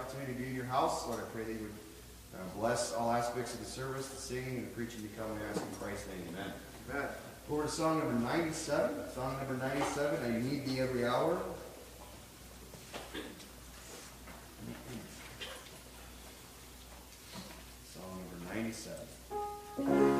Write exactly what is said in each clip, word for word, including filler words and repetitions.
opportunity to be in your house. Lord, I pray that you would uh, bless all aspects of the service, the singing, and the preaching to come. We ask in Christ's name, amen. Amen. Forward to song number ninety-seven. Song number ninety-seven, I Need Thee Every Hour. Song number ninety-seven.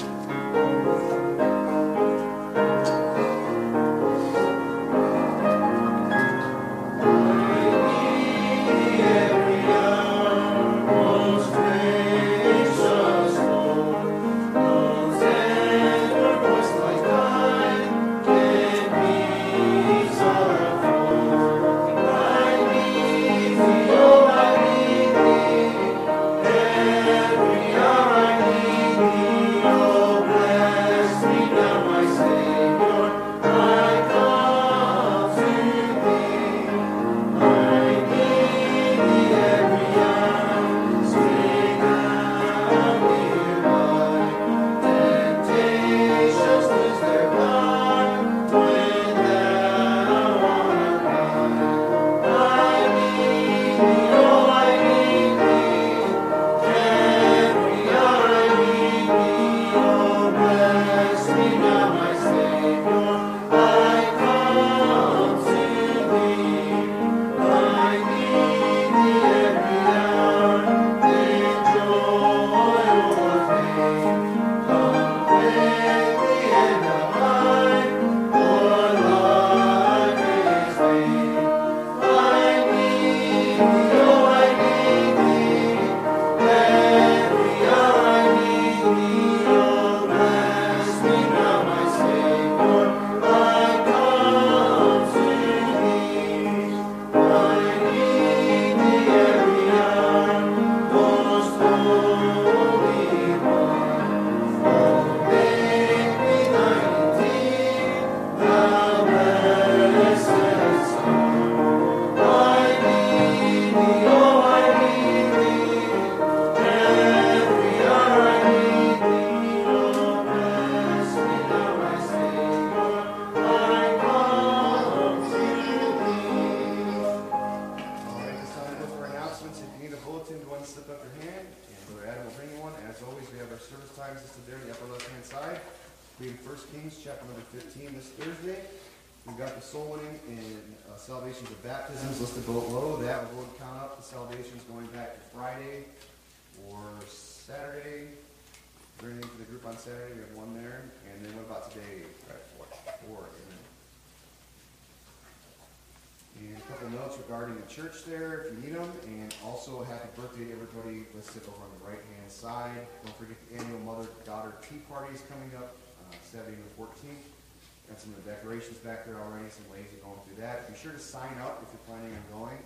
Regarding the church there, if you need them, and also happy birthday to everybody listed over on the right-hand side. Don't forget the annual mother-daughter tea party is coming up uh, Saturday the fourteenth. Got some of the decorations back there already, some ladies are going through that. Be sure to sign up if you're planning on going,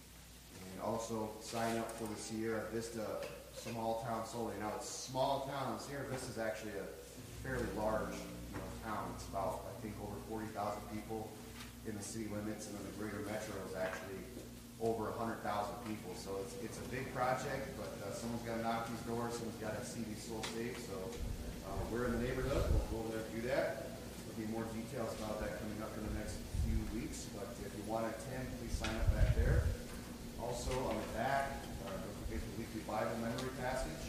and also sign up for the Sierra Vista Small Town Soul Day. Now it's small town. Sierra Vista is actually a fairly large you know, town. It's about I think over forty thousand people in the city limits, and then the greater metro is actually over one hundred thousand people. So it's it's a big project, but uh, someone's got to knock these doors, someone's got to see these souls saved. So uh, we're in the neighborhood. We'll go over there and do that. There'll be more details about that coming up in the next few weeks, but if you want to attend, please sign up back there. Also on the back, uh, don't forget the weekly Bible memory passage.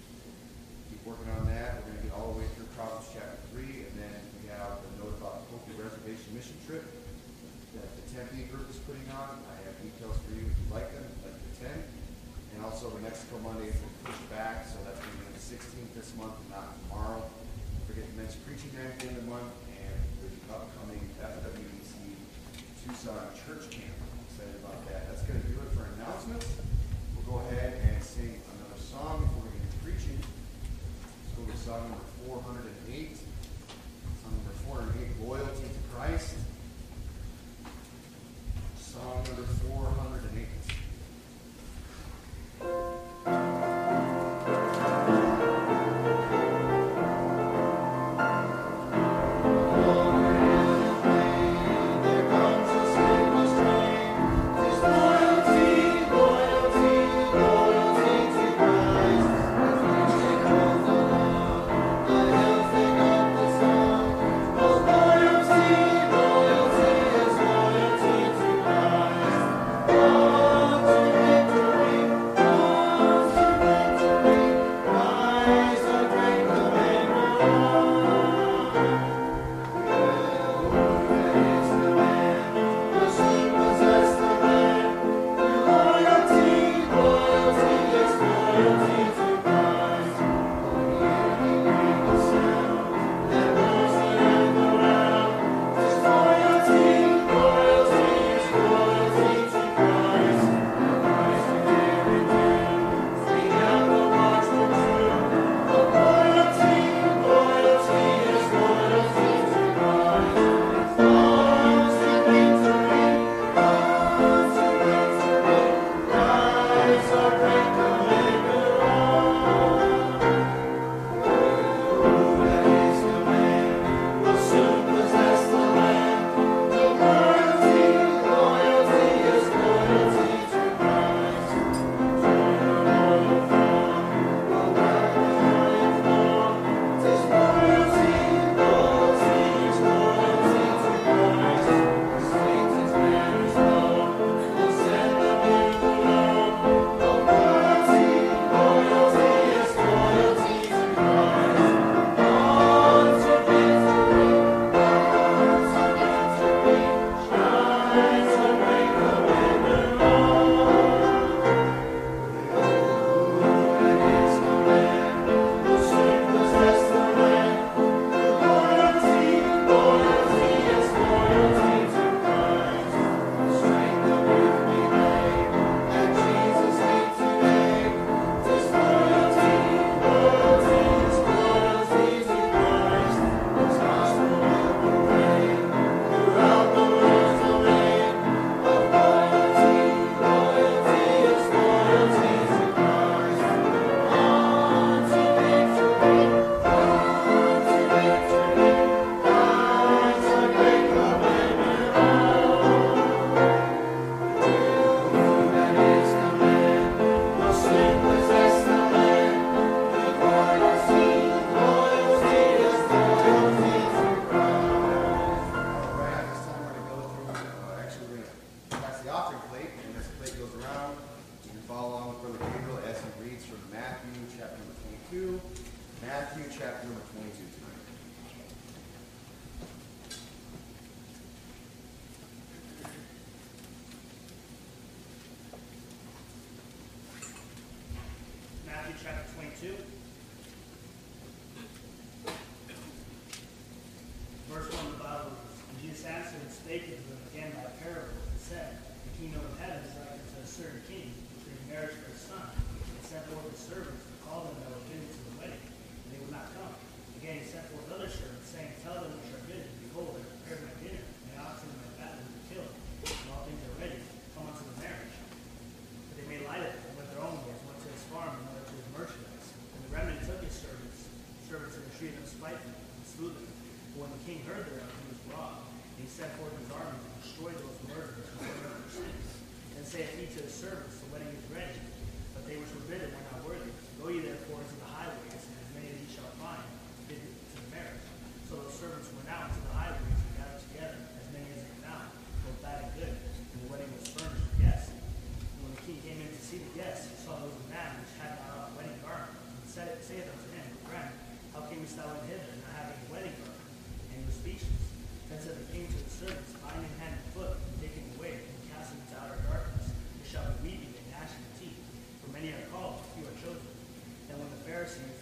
Keep working on that. We're going to get all the way through Proverbs chapter three, and then we have the note about the Hopi Reservation mission trip that the Tempe group is putting on. I have details for you if you'd like them, like to attend. And also the Mexico Monday is pushed back, so that's going to be on the sixteenth this month and not tomorrow. Don't forget to mention preaching night at the end of the month and the upcoming F W B C Tucson Church Camp. I'm excited about that. That's going to do it for announcements. We'll go ahead and sing another song before we get to preaching. Let's go to song number four hundred eight. Song number four hundred eight, Loyalty to Christ. Song number four hundred eight. There comes a silver stream, His loyalty around. You can follow along with Brother Gabriel as he reads from Matthew chapter number twenty-two. Matthew chapter number twenty-two tonight. Matthew chapter twenty-two. Verse one of the Bible is, and Jesus answered and spake unto them again by parable, and said, The kingdom of heaven is like unto a certain king, which made marriage for his son, and sent forth his servants to call them that were bidden to the wedding, and they would not come. Again he sent forth other servants, saying, Tell them which are bidden, Behold, I prepared my dinner, my oxen and my fattened are killed, and all things are ready, come unto the marriage. But they made light of it, and went their own ways, one to his farm, and another to his merchandise. And the remnant took his servants, servants and treated them spitefully, and slew them. But when the king heard thereof, he was wroth, and he sent forth his armies and destroyed those murderers who committed their sins. Then saith he to his servants, The wedding is ready, but they which were bidden were not worthy. Go ye therefore into the highways, and as many as ye shall find, bid to the marriage. So those servants went out into the highways, and gathered together as many as they found, both bad and good, and the wedding was furnished with guests. And when the king came in to see the guests, he saw there was a man which had not on a wedding garment, and said, saith unto him, Friend, how camest thou in hither, not having a wedding garment? And he was speechless. Then said the king to the servants, Bind him hand and foot, and take him away, and cast him into outer darkness. There shall be weeping and gnashing of teeth, for many are called, but few are chosen. Then when the Pharisees,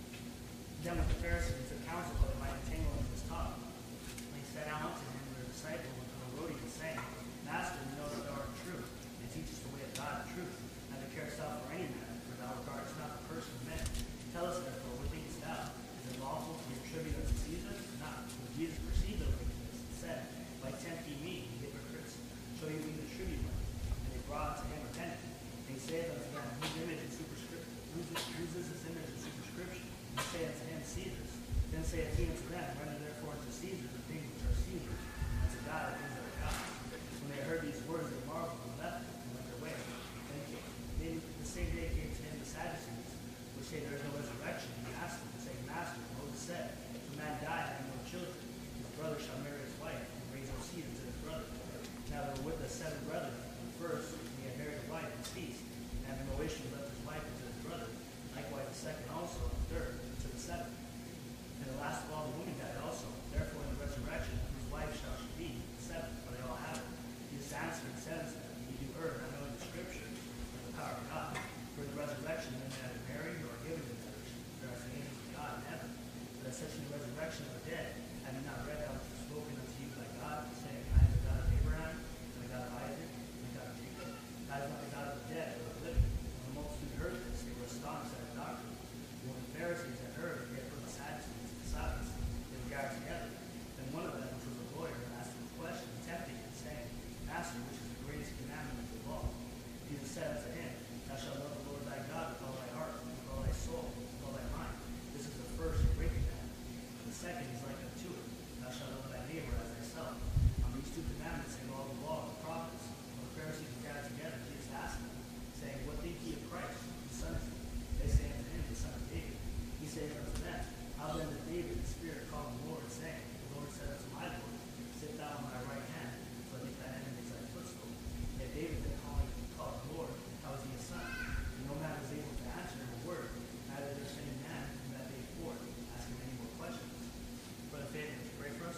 then with the Pharisees took counsel that they might entangle him in his talk. And he said out unto him their disciples unto Herodias, saying, Master, we know that thou art true, and teachest the way of God in truth. Neither carest thou for any man, for thou regardest not the person of men. Tell us therefore, what thinkest thou? Is it lawful to give tribute unto Caesar? Not. For Jesus perceived their wickedness, and said, Why tempt ye me, ye hypocrites? Show you me the tribute money. And they brought unto him a penny. And he saith unto them, Whose image and superscription? Whose, whose is this image and superscription? And they say unto him, Caesar's. Then saith he unto them, Render therefore unto Caesar the things which are Caesar's, and to God the things that are God's. When they heard these words, they marveled and left him, and went their way. Then came, they, the same day came to him the Sadducees, which say there is no resurrection. And he asked them, saying, Master, Moses said, If a man die having no children, his brother shall marry his wife, and raise up seed unto his brother. Now there were with us seven brethren. The first, he had married a wife, and ceased, and having no issue, left his wife unto his brother. Likewise the second also, and the third, to the seventh. And the last of all the women died also. Therefore in the resurrection, whose wife shall she be? The seventh, for they all have it. Jesus answered and said unto them, Ye do err, not knowing the Scriptures, and the power of God. For in the resurrection men neither marry nor are given in marriage, but are as the angels of God in heaven. But as such in the resurrection of the dead, have ye not read how it was spoken unto you by God, saying, I am the God of Abraham, and the God of Isaac, and the God of Jacob. God is not the God of the dead, but of the living. When the multitude heard this, they were astonished at his doctrine. And when the Pharisees had heard, they had put the Sadducees to silence. They were gathered together. Then one of them, which was a lawyer, asked him a question, tempting him, saying, Master, which is the greatest commandment of the law? Jesus said unto him, Thou shalt love the Lord thy God with all thy heart, and with all thy soul, and with all thy mind. This is the first and great commandment. And the second is like unto it, Thou shalt love thy neighbor as thyself. On these two commandments hang all the law and the prophets. When the Pharisees were gathered together, Jesus asked them, saying, What think ye of Christ? Whose son is he? They say unto him, The son of David. He saith unto them, How then did David the Spirit call him Lord, saying, The Lord said unto my Lord, Sit thou on my right hand, till I make thine enemies thy footstool. Yet David then calling called him Lord, how is he a son? And no man was able to answer him a word, neither is there any man from that day forth, asking any more questions. Brother Fabian, would you pray for us?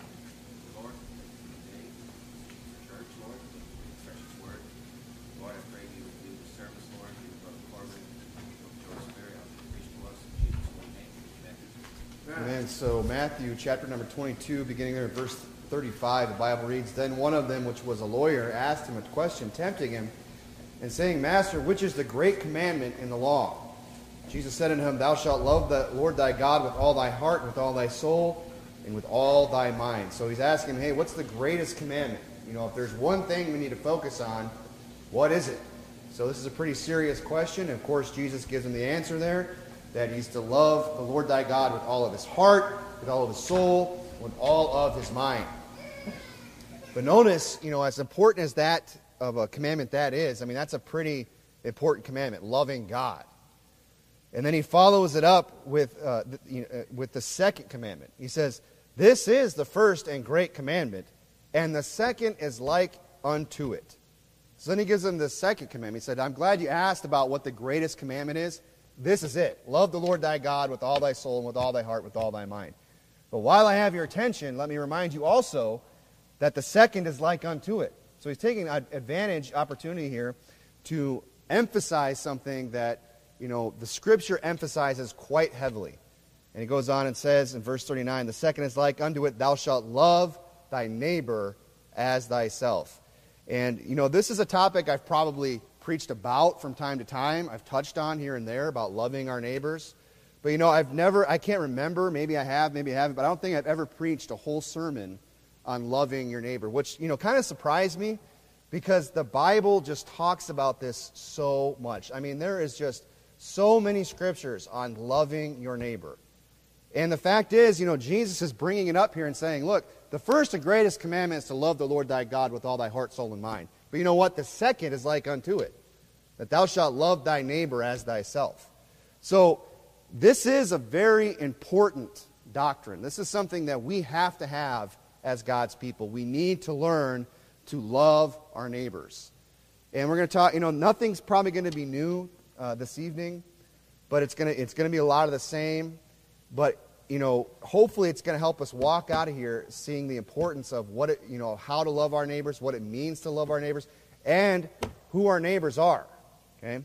Lord, today, church, Lord, precious word. Lord, I pray you would do the service, Lord, you would Brother Corbin, your spirit, help to preach to us in Jesus' holy name. Amen. Amen. So Matthew chapter number twenty-two, beginning there at verse thirty-five, the Bible reads, Then one of them, which was a lawyer, asked him a question, tempting him, and saying, Master, which is the great commandment in the law? Jesus said unto him, Thou shalt love the Lord thy God with all thy heart, with all thy soul, and with all thy mind. So he's asking him, hey, what's the greatest commandment? You know, if there's one thing we need to focus on, what is it? So this is a pretty serious question. And of course, Jesus gives him the answer there, that he's to love the Lord thy God with all of his heart, with all of his soul, with all of his mind. But notice, you know, as important as that of a commandment that is, I mean, that's a pretty important commandment, loving God. And then he follows it up with, uh, the, you know, uh, with the second commandment. He says, this is the first and great commandment, and the second is like unto it. So then he gives them the second commandment. He said, I'm glad you asked about what the greatest commandment is. This is it. Love the Lord thy God with all thy soul and with all thy heart, with all thy mind. But while I have your attention, let me remind you also that the second is like unto it. So he's taking an advantage, opportunity here to emphasize something that, you know, the Scripture emphasizes quite heavily. And he goes on and says in verse thirty-nine, the second is like unto it, thou shalt love thy neighbor as thyself. And, you know, this is a topic I've probably preached about from time to time. I've touched on here and there about loving our neighbors. But, you know, I've never, I can't remember, maybe I have, maybe I haven't, but I don't think I've ever preached a whole sermon on loving your neighbor, which, you know, kind of surprised me because the Bible just talks about this so much. I mean, there is just so many scriptures on loving your neighbor. And the fact is, you know, Jesus is bringing it up here and saying, look, the first and greatest commandment is to love the Lord thy God with all thy heart, soul, and mind. But you know what? The second is like unto it, that thou shalt love thy neighbor as thyself. So this is a very important doctrine. This is something that we have to have as God's people. We need to learn to love our neighbors. And we're going to talk, you know, nothing's probably going to be new uh, this evening, but it's going to it's going to be a lot of the same. But, you know, hopefully it's going to help us walk out of here seeing the importance of what it, you know, how to love our neighbors, what it means to love our neighbors, and who our neighbors are. Okay?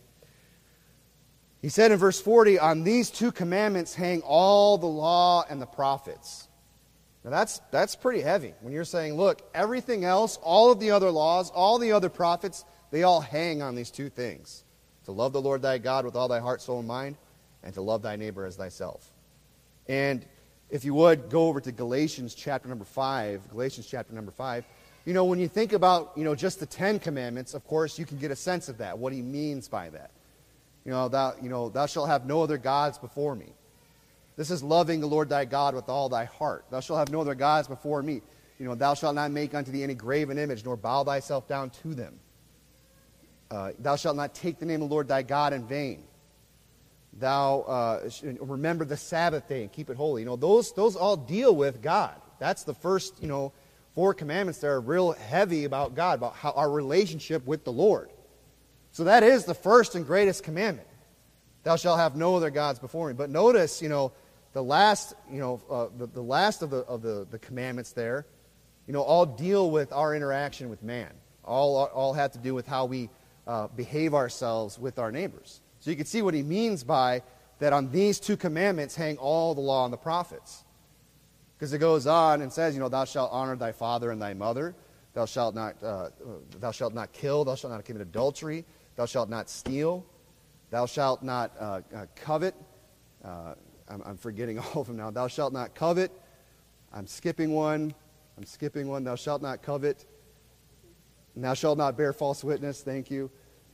He said in verse forty, on these two commandments hang all the law and the prophets. Now that's that's pretty heavy when you're saying, look, everything else, all of the other laws, all the other prophets, they all hang on these two things. To love the Lord thy God with all thy heart, soul, and mind, and to love thy neighbor as thyself. And if you would, go over to Galatians chapter number five. Galatians chapter number five. You know, when you think about, you know, just the Ten Commandments, of course, you can get a sense of that, what he means by that. You know, thou, you know, thou shalt have no other gods before me. This is loving the Lord thy God with all thy heart. Thou shalt have no other gods before me. You know, thou shalt not make unto thee any graven image, nor bow thyself down to them. Uh, thou shalt not take the name of the Lord thy God in vain. Thou uh, remember the Sabbath day and keep it holy. You know, those those all deal with God. That's the first, you know, four commandments that are real heavy about God, about how our relationship with the Lord. So that is the first and greatest commandment. Thou shalt have no other gods before me. But notice, you know, the last, you know, uh, the, the last of the of the, the commandments there, you know, all deal with our interaction with man. All all have to do with how we uh, behave ourselves with our neighbors. So you can see what he means by that on these two commandments hang all the law and the prophets. Because it goes on and says, you know, thou shalt honor thy father and thy mother. Thou shalt not, uh, thou shalt not kill. Thou shalt not commit adultery. Thou shalt not steal. Thou shalt not uh, uh, covet. Uh, I'm, I'm forgetting all of them now. Thou shalt not covet. I'm skipping one. I'm skipping one. Thou shalt not covet. And thou shalt not bear false witness. Thank you.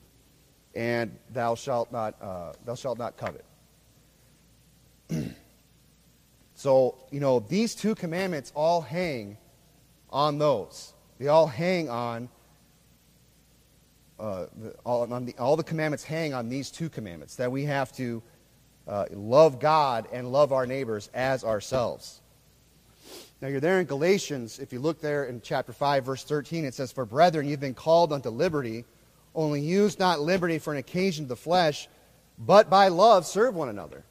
And thou shalt not, uh, thou shalt not covet. So, you know, these two commandments all hang on those. They all hang on, uh, the, all, on the, all the commandments hang on these two commandments, that we have to uh, love God and love our neighbors as ourselves. Now, you're there in Galatians. If you look there in chapter five, verse thirteen, it says, for brethren, you've been called unto liberty. Only use not liberty for an occasion of the flesh, but by love serve one another.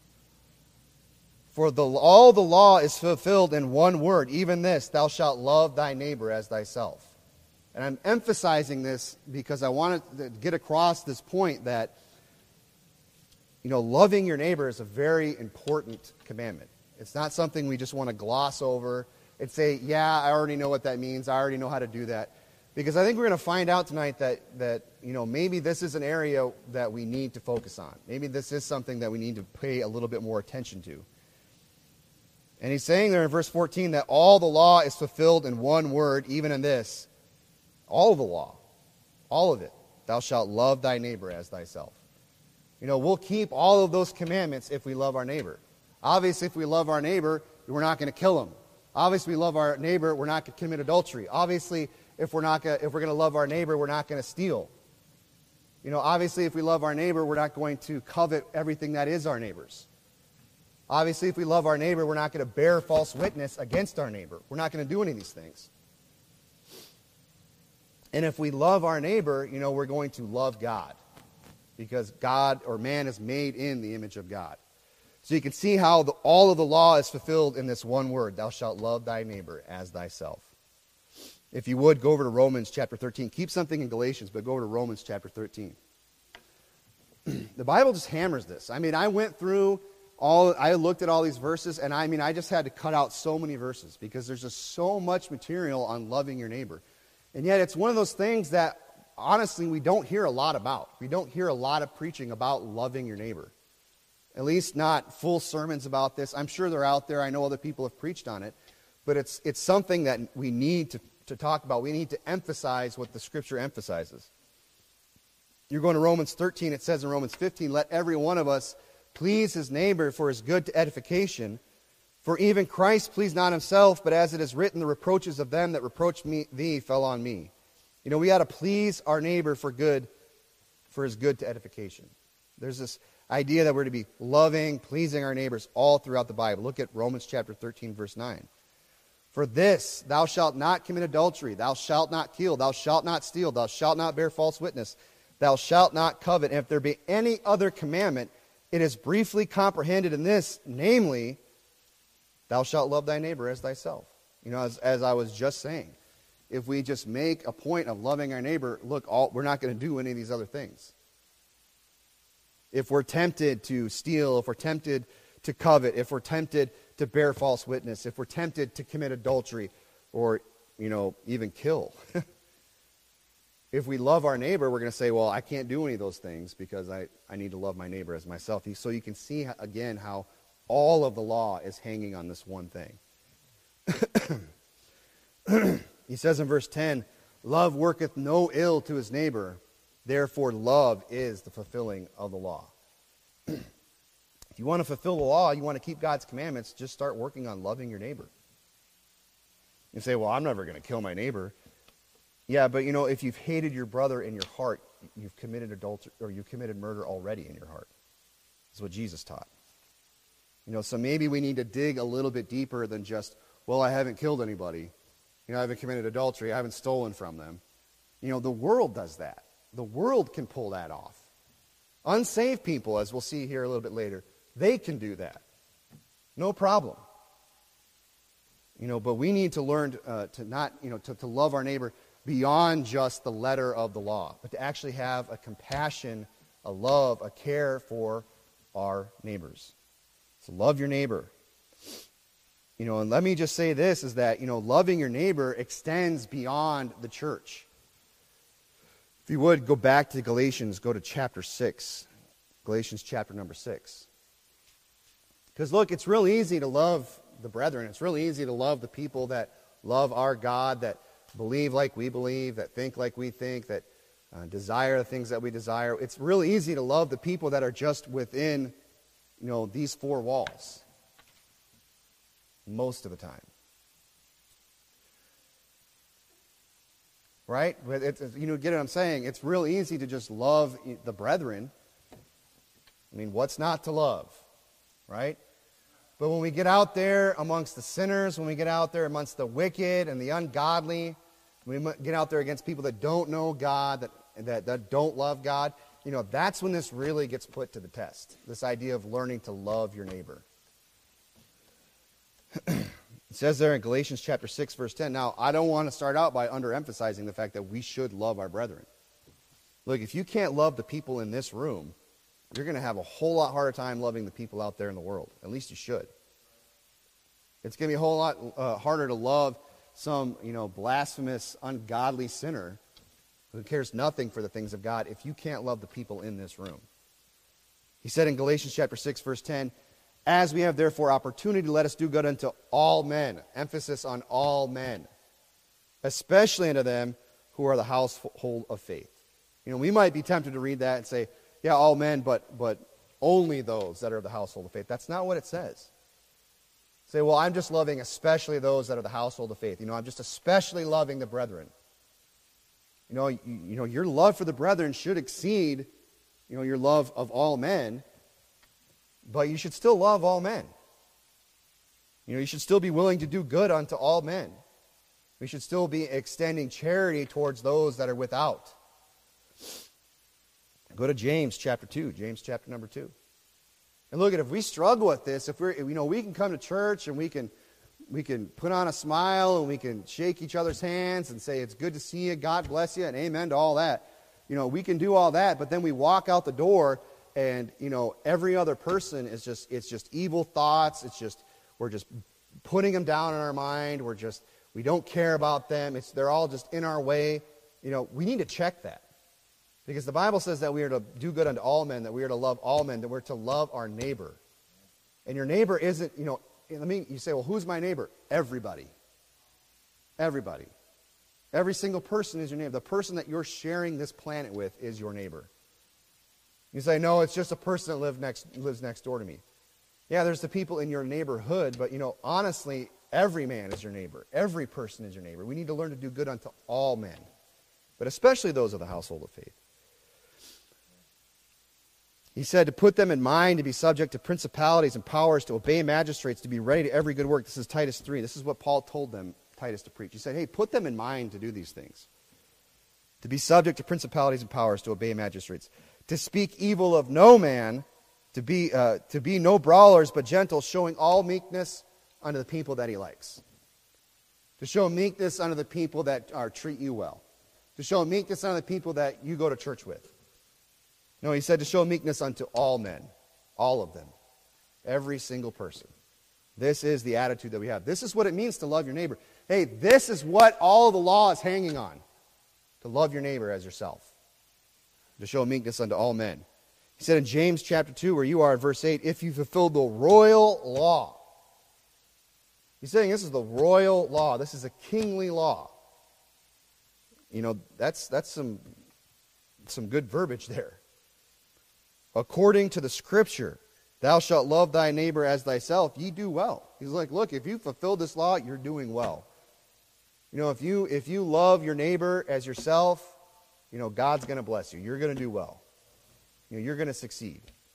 For the, all the law is fulfilled in one word, even this, thou shalt love thy neighbor as thyself. And I'm emphasizing this because I want to get across this point that, you know, loving your neighbor is a very important commandment. It's not something we just want to gloss over and say, yeah, I already know what that means. I already know how to do that. Because I think we're going to find out tonight that, that, you know, maybe this is an area that we need to focus on. Maybe this is something that we need to pay a little bit more attention to. And he's saying there in verse fourteen that all the law is fulfilled in one word, even in this. All of the law. All of it. Thou shalt love thy neighbor as thyself. You know, we'll keep all of those commandments if we love our neighbor. Obviously, if we love our neighbor, we're not going to kill him. Obviously, we love our neighbor, we're not going to commit adultery. Obviously, if we're not gonna, if we're going to love our neighbor, we're not going to steal. You know, obviously, if we love our neighbor, we're not going to covet everything that is our neighbor's. Obviously, if we love our neighbor, we're not going to bear false witness against our neighbor. We're not going to do any of these things. And if we love our neighbor, you know, we're going to love God. Because God or man is made in the image of God. So you can see how the, all of the law is fulfilled in this one word, thou shalt love thy neighbor as thyself. If you would, go over to Romans chapter thirteen. Keep something in Galatians, but go over to Romans chapter thirteen. The Bible just hammers this. I mean, I went through all, I looked at all these verses, and I mean, I just had to cut out so many verses because there's just so much material on loving your neighbor. And yet it's one of those things that, honestly, we don't hear a lot about. We don't hear a lot of preaching about loving your neighbor. At least not full sermons about this. I'm sure they're out there. I know other people have preached on it. But it's it's something that we need to, to talk about. We need to emphasize what the Scripture emphasizes. You're going to Romans thirteen. It says in Romans fifteen, let every one of us please his neighbor for his good to edification. For even Christ pleased not himself, but as it is written, the reproaches of them that reproached me, thee fell on me. You know, we got to please our neighbor for good, for his good to edification. There's this idea that we're to be loving, pleasing our neighbors all throughout the Bible. Look at Romans chapter thirteen, verse nine. For this, thou shalt not commit adultery, thou shalt not kill, thou shalt not steal, thou shalt not bear false witness, thou shalt not covet. And if there be any other commandment, it is briefly comprehended in this, namely, thou shalt love thy neighbor as thyself. You know, as, as I was just saying, if we just make a point of loving our neighbor, look, all, we're not going to do any of these other things. If we're tempted to steal, if we're tempted to covet, if we're tempted to bear false witness, if we're tempted to commit adultery or, you know, even kill. If we love our neighbor, we're going to say, well, I can't do any of those things because I, I need to love my neighbor as myself. So you can see, again, how all of the law is hanging on this one thing. He says in verse ten, love worketh no ill to his neighbor, therefore love is the fulfilling of the law. If you want to fulfill the law, you want to keep God's commandments, just start working on loving your neighbor. You say, well, I'm never going to kill my neighbor. Yeah, but you know, if you've hated your brother in your heart, you've committed adultery, or you've committed murder already in your heart. That's what Jesus taught. You know, so maybe we need to dig a little bit deeper than just, well, I haven't killed anybody. You know, I haven't committed adultery. I haven't stolen from them. You know, the world does that. The world can pull that off. Unsaved people, as we'll see here a little bit later, they can do that. No problem. You know, but we need to learn uh, to not, you know, to, to love our neighbor beyond just the letter of the law, but to actually have a compassion, a love, a care for our neighbors. So love your neighbor. You know, and let me just say this, is that, you know, loving your neighbor extends beyond the church. If you would, go back to Galatians, go to chapter six. Galatians chapter number six. Because look, it's real easy to love the brethren. It's really easy to love the people that love our God, that believe like we believe, that think like we think, that uh, desire the things that we desire. It's really easy to love the people that are just within, you know, these four walls. Most of the time. Right? It's, you know, get what I'm saying? It's real easy to just love the brethren. I mean, what's not to love? Right? But when we get out there amongst the sinners, when we get out there amongst the wicked and the ungodly, when we get out there against people that don't know God, that, that, that don't love God, you know, that's when this really gets put to the test. This idea of learning to love your neighbor. It says there in Galatians chapter six, verse ten. Now, I don't want to start out by underemphasizing the fact that we should love our brethren. Look, if you can't love the people in this room, you're going to have a whole lot harder time loving the people out there in the world. At least you should. It's going to be a whole lot uh, harder to love some, you know, blasphemous, ungodly sinner who cares nothing for the things of God if you can't love the people in this room. He said in Galatians chapter six, verse ten, as we have therefore opportunity, let us do good unto all men. Emphasis on all men. Especially unto them who are the household of faith. You know, we might be tempted to read that and say, yeah, all men, but but only those that are of the household of faith. That's not what it says. Say, well, I'm just loving especially those that are the household of faith. You know, I'm just especially loving the brethren. You know, you, you know, your love for the brethren should exceed, you know, your love of all men. But you should still love all men. You know, you should still be willing to do good unto all men. We should still be extending charity towards those that are without. Go to James chapter two, James chapter number two. And look at, if we struggle with this, if we're, you know, we can come to church and we can, we can put on a smile and we can shake each other's hands and say, it's good to see you, God bless you, and amen to all that. You know, we can do all that, but then we walk out the door and, you know, every other person is just, it's just evil thoughts. It's just, we're just putting them down in our mind. We're just, we don't care about them. It's, they're all just in our way. You know, we need to check that. Because the Bible says that we are to do good unto all men, that we are to love all men, that we're to love our neighbor. And your neighbor isn't, you know, I mean, you say, well, who's my neighbor? Everybody. Everybody. Every single person is your neighbor. The person that you're sharing this planet with is your neighbor. You say, no, it's just a person that live next, lives next door to me. Yeah, there's the people in your neighborhood, but, you know, honestly, every man is your neighbor. Every person is your neighbor. We need to learn to do good unto all men, but especially those of the household of faith. He said to put them in mind, to be subject to principalities and powers, to obey magistrates, to be ready to every good work. This is Titus three. This is what Paul told them, Titus, to preach. He said, hey, put them in mind to do these things. To be subject to principalities and powers, to obey magistrates. To speak evil of no man, to be, uh, to be no brawlers, but gentle, showing all meekness unto the people that he likes. To show meekness unto the people that are, treat you well. To show meekness unto the people that you go to church with. No, he said to show meekness unto all men. All of them. Every single person. This is the attitude that we have. This is what it means to love your neighbor. Hey, this is what all the law is hanging on. To love your neighbor as yourself. To show meekness unto all men. He said in James chapter two, where you are, verse eight, if you fulfill the royal law. He's saying this is the royal law. This is a kingly law. You know, that's that's some, some good verbiage there. According to the Scripture, thou shalt love thy neighbor as thyself, ye do well. He's like, look, if you fulfill this law, you're doing well. You know, if you if you love your neighbor as yourself, you know, God's going to bless you. You're going to do well. You know, you're going to succeed.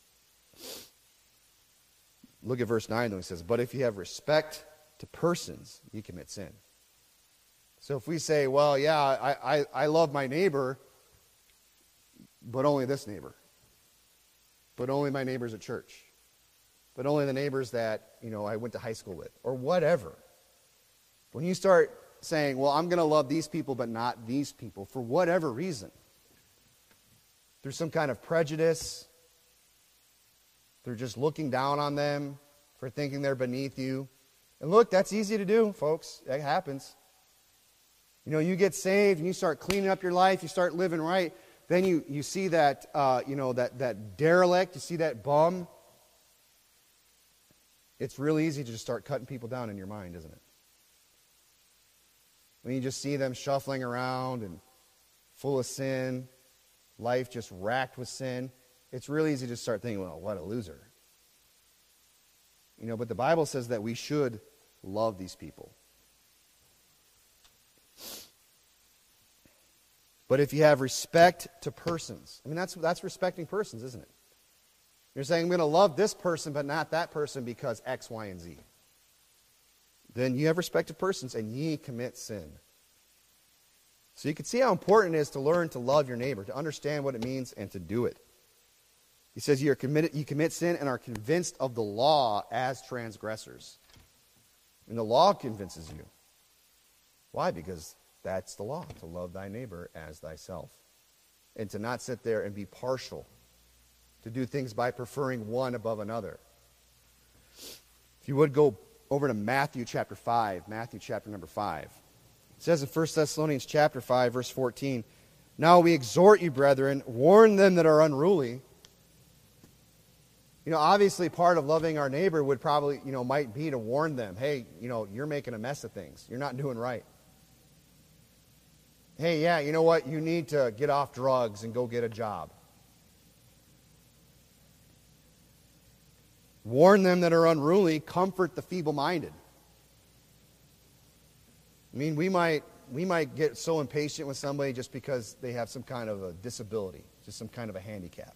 Look at verse nine, though. He says, but if you have respect to persons, ye commit sin. So if we say, well, yeah, I, I, I love my neighbor, but only this neighbor. But only my neighbors at church. But only the neighbors that, you know, I went to high school with. Or whatever. When you start saying, well, I'm going to love these people but not these people, for whatever reason. Through some kind of prejudice. They're just looking down on them for thinking they're beneath you. And look, that's easy to do, folks. That happens. You know, you get saved and you start cleaning up your life, you start living right. Then you, you see that, uh, you know, that, that derelict, you see that bum. It's really easy to just start cutting people down in your mind, isn't it? When you just see them shuffling around and full of sin, life just racked with sin, it's really easy to start thinking, well, what a loser. You know, but the Bible says that we should love these people. But if you have respect to persons, I mean, that's that's respecting persons, isn't it? You're saying, I'm going to love this person, but not that person because X, Y, and Z. Then you have respect to persons, and ye commit sin. So you can see how important it is to learn to love your neighbor, to understand what it means, and to do it. He says, you are committed, you commit sin and are convinced of the law as transgressors. And the law convinces you. Why? Because that's the law, to love thy neighbor as thyself. And to not sit there and be partial. To do things by preferring one above another. If you would go over to Matthew chapter five. Matthew chapter number five. It says in First Thessalonians chapter five, verse fourteen, now we exhort you, brethren, warn them that are unruly. You know, obviously part of loving our neighbor would probably, you know, might be to warn them, hey, you know, you're making a mess of things. You're not doing right. Hey, yeah, you know what? You need to get off drugs and go get a job. Warn them that are unruly. Comfort the feeble-minded. I mean, we might we might get so impatient with somebody just because they have some kind of a disability, just some kind of a handicap.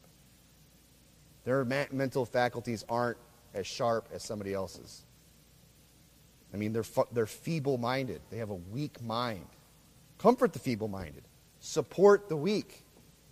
Their ma- mental faculties aren't as sharp as somebody else's. I mean, they're, they're feeble-minded. They have a weak mind. Comfort the feeble-minded. Support the weak.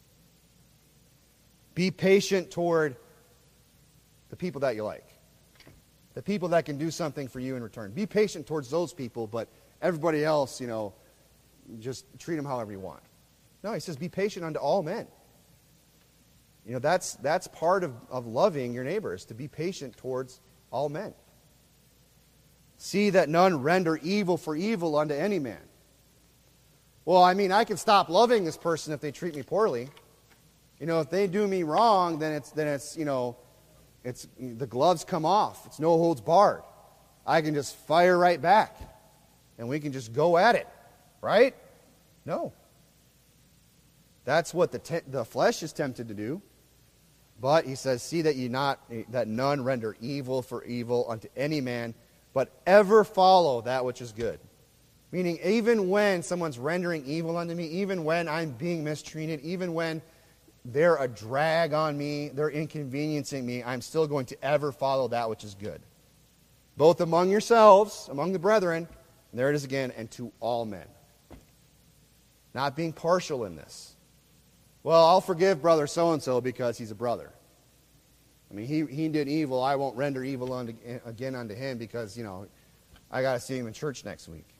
Be patient toward the people that you like. The people that can do something for you in return. Be patient towards those people, but everybody else, you know, just treat them however you want. No, he says be patient unto all men. You know, that's that's part of, of loving your neighbors, to be patient towards all men. See that none render evil for evil unto any man. Well, I mean, I can stop loving this person if they treat me poorly. You know, if they do me wrong, then it's, then it's you know, it's the gloves come off. It's no holds barred. I can just fire right back, and we can just go at it, right? No. That's what the te- the flesh is tempted to do. But he says, see that ye not that none render evil for evil unto any man, but ever follow that which is good. Meaning, even when someone's rendering evil unto me, even when I'm being mistreated, even when they're a drag on me, they're inconveniencing me, I'm still going to ever follow that which is good. Both among yourselves, among the brethren, and there it is again, and to all men. Not being partial in this. Well, I'll forgive brother so-and-so because he's a brother. I mean, he, he did evil, I won't render evil unto, again unto him because, you know, I got to see him in church next week.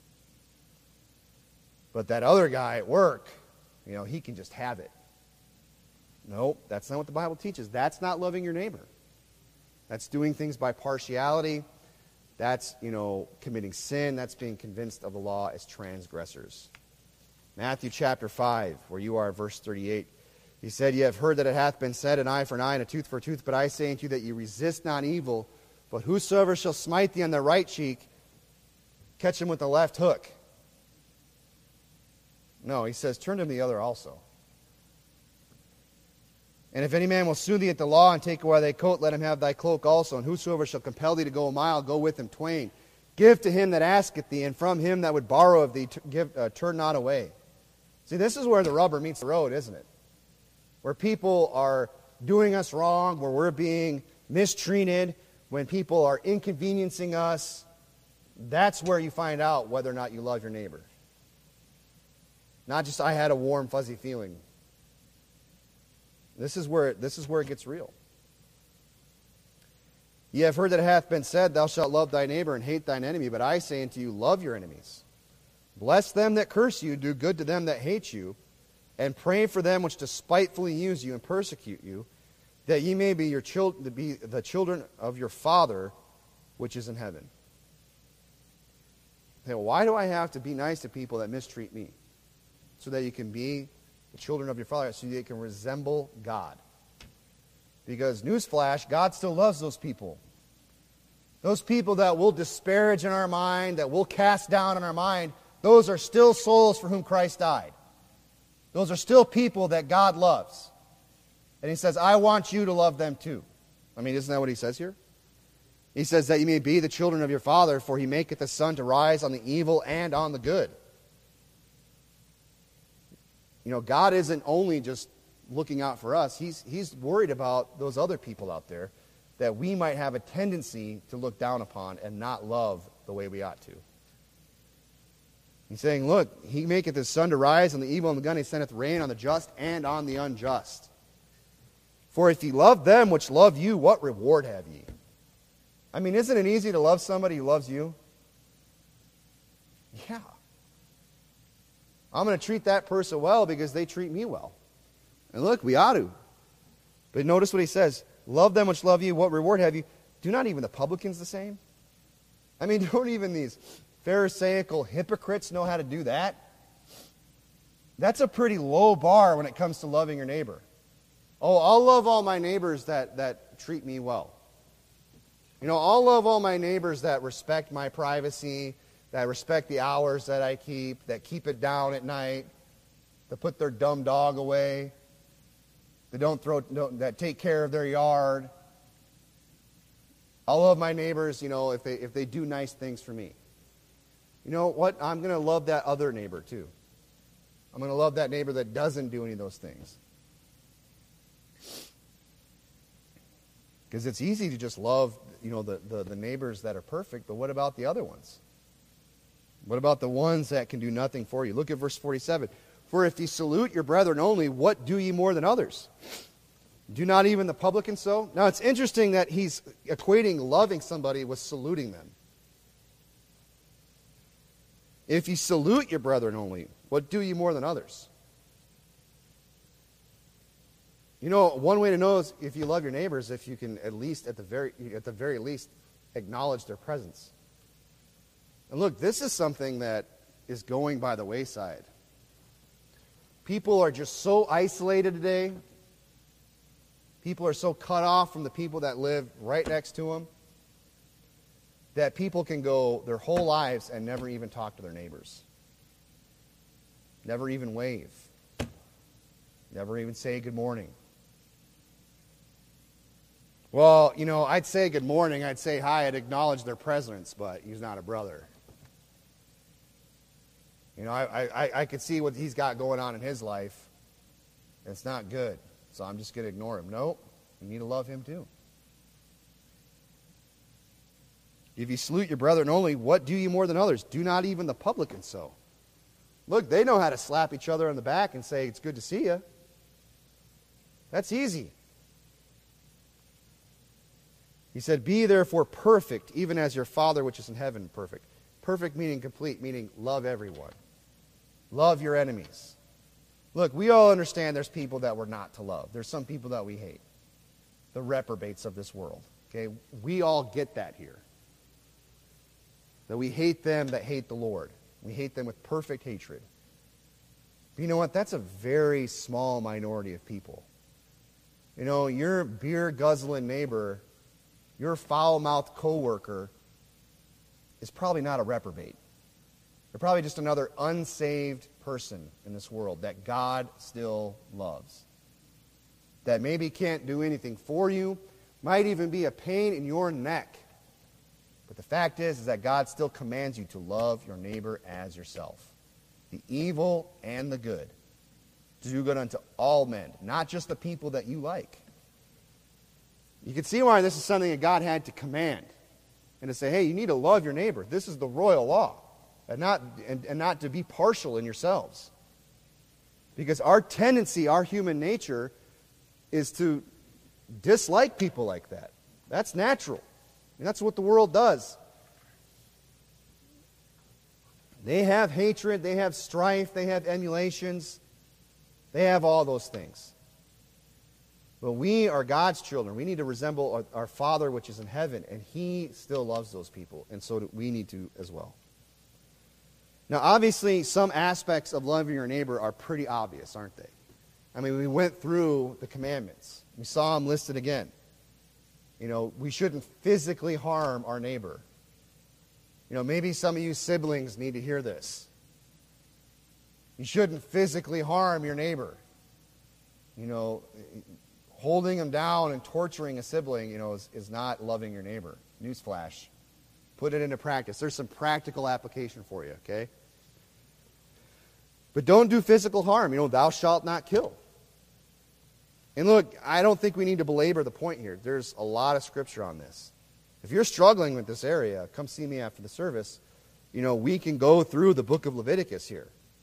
But that other guy at work, you know, he can just have it. Nope, that's not what the Bible teaches. That's not loving your neighbor. That's doing things by partiality. That's, you know, committing sin. That's being convinced of the law as transgressors. Matthew chapter five, where you are, verse thirty-eight. He said, ye have heard that it hath been said, an eye for an eye and a tooth for a tooth. But I say unto you that ye resist not evil, but whosoever shall smite thee on the right cheek, catch him with the left hook. No, he says, turn to him the other also. And if any man will sue thee at the law and take away thy coat, let him have thy cloak also. And whosoever shall compel thee to go a mile, go with him twain. Give to him that asketh thee, and from him that would borrow of thee, t- give, uh, turn not away. See, this is where the rubber meets the road, isn't it? Where people are doing us wrong, where we're being mistreated, when people are inconveniencing us, that's where you find out whether or not you love your neighbor. Not just, I had a warm, fuzzy feeling. This is where it, this is where it gets real. Ye have heard that it hath been said, thou shalt love thy neighbor and hate thine enemy. But I say unto you, love your enemies. Bless them that curse you, do good to them that hate you, and pray for them which despitefully use you and persecute you, that ye may be your chil- be the children of your Father which is in heaven. Hey, why do I have to be nice to people that mistreat me? So that you can be the children of your Father, so you can resemble God. Because, newsflash, God still loves those people. Those people that will disparage in our mind, that will cast down in our mind, those are still souls for whom Christ died. Those are still people that God loves. And he says, I want you to love them too. I mean, isn't that what he says here? He says that you may be the children of your Father, for he maketh the sun to rise on the evil and on the good. You know, God isn't only just looking out for us. He's, he's worried about those other people out there that we might have a tendency to look down upon and not love the way we ought to. He's saying, look, he maketh his sun to rise on the evil and the good, he sendeth rain on the just and on the unjust. For if ye love them which love you, what reward have ye? I mean, isn't it easy to love somebody who loves you? Yeah. I'm going to treat that person well because they treat me well. And look, we ought to. But notice what he says. Love them which love you, what reward have you? Do not even the publicans the same? I mean, don't even these Pharisaical hypocrites know how to do that? That's a pretty low bar when it comes to loving your neighbor. Oh, I'll love all my neighbors that, that treat me well. You know, I'll love all my neighbors that respect my privacy, that respect the hours that I keep, that keep it down at night, that put their dumb dog away, that don't throw, don't, that take care of their yard. I'll love my neighbors, you know, if they if they do nice things for me. You know what? I'm going to love that other neighbor too. I'm going to love that neighbor that doesn't do any of those things. Because it's easy to just love, you know, the, the, the neighbors that are perfect, but what about the other ones? What about the ones that can do nothing for you? Look at verse forty-seven. For if ye salute your brethren only, what do ye more than others? Do not even the publicans so? Now it's interesting that he's equating loving somebody with saluting them. If ye salute your brethren only, what do ye more than others? You know, one way to know is if you love your neighbors, if you can at least, at the very, at the very least, acknowledge their presence. And look, this is something that is going by the wayside. People are just so isolated today. People are so cut off from the people that live right next to them that people can go their whole lives and never even talk to their neighbors. Never even wave. Never even say good morning. Well, you know, I'd say good morning, I'd say hi, I'd acknowledge their presence, but he's not a brother. You know, I, I, I could see what he's got going on in his life. And it's not good. So I'm just going to ignore him. Nope. You need to love him too. If you salute your brethren only, what do you more than others? Do not even the publicans so. Look, they know how to slap each other on the back and say, it's good to see you. That's easy. He said, be therefore perfect, even as your Father which is in heaven perfect. Perfect meaning complete, meaning love everyone. Love your enemies. Look, we all understand there's people that we're not to love. There's some people that we hate. The reprobates of this world. Okay? We all get that here. That we hate them that hate the Lord. We hate them with perfect hatred. But you know what? That's a very small minority of people. You know, your beer-guzzling neighbor, your foul-mouthed coworker is probably not a reprobate. They're probably just another unsaved person in this world that God still loves. That maybe can't do anything for you, might even be a pain in your neck. But the fact is, is that God still commands you to love your neighbor as yourself. The evil and the good. To do good unto all men, not just the people that you like. You can see why this is something that God had to command. And to say, hey, you need to love your neighbor. This is the royal law. And not, and, and not to be partial in yourselves. Because our tendency, our human nature, is to dislike people like that. That's natural. And that's what the world does. They have hatred, they have strife, they have emulations. They have all those things. But we are God's children. We need to resemble our, our Father which is in heaven. And He still loves those people. And so do we need to as well. Now, obviously, some aspects of loving your neighbor are pretty obvious, aren't they? I mean, we went through the commandments. We saw them listed again. You know, we shouldn't physically harm our neighbor. You know, maybe some of you siblings need to hear this. You shouldn't physically harm your neighbor. You know, holding them down and torturing a sibling, you know, is, is not loving your neighbor. Newsflash. Put it into practice. There's some practical application for you, okay? But don't do physical harm. You know, thou shalt not kill. And look, I don't think we need to belabor the point here. There's a lot of scripture on this. If you're struggling with this area, come see me after the service. You know, we can go through the book of Leviticus here.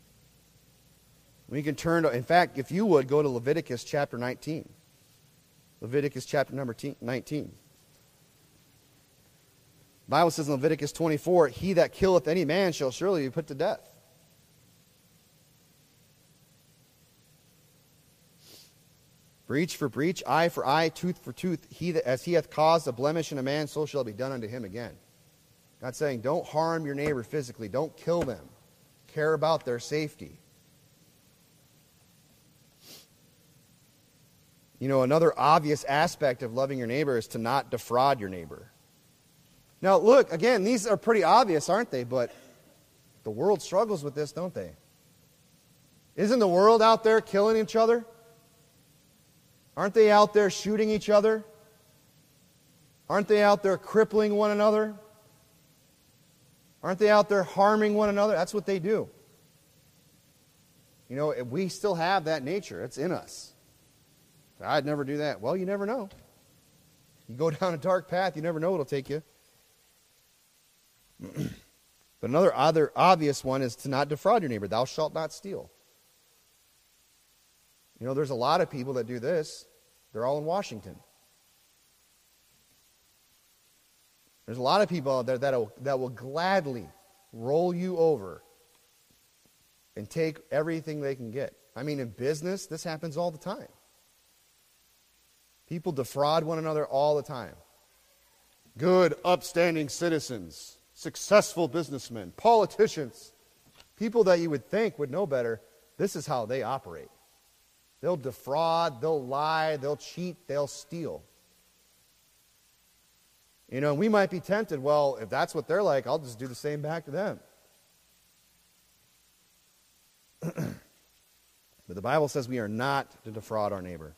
We can turn to, in fact, if you would, go to Leviticus chapter nineteen. Leviticus chapter number nineteen. The Bible says in Leviticus twenty-four, he that killeth any man shall surely be put to death. Breach for breach, eye for eye, tooth for tooth. He that, as he hath caused a blemish in a man, so shall it be done unto him again. God's saying, don't harm your neighbor physically. Don't kill them. Care about their safety. You know, another obvious aspect of loving your neighbor is to not defraud your neighbor. Now, look, again, these are pretty obvious, aren't they? But the world struggles with this, don't they? Isn't the world out there killing each other? Aren't they out there shooting each other? Aren't they out there crippling one another? Aren't they out there harming one another? That's what they do. You know, we still have that nature. It's in us. I'd never do that. Well, you never know. You go down a dark path, you never know what'll take you. But another other obvious one is to not defraud your neighbor. Thou shalt not steal. You know, there's a lot of people that do this. They're all in Washington. There's a lot of people out there that will, that will gladly roll you over and take everything they can get. I mean, in business, this happens all the time. People defraud one another all the time. Good, upstanding citizens, successful businessmen, politicians, people that you would think would know better, this is how they operate. They'll defraud, they'll lie, they'll cheat, they'll steal. You know, we might be tempted, well, if that's what they're like, I'll just do the same back to them. But the Bible says we are not to defraud our neighbor.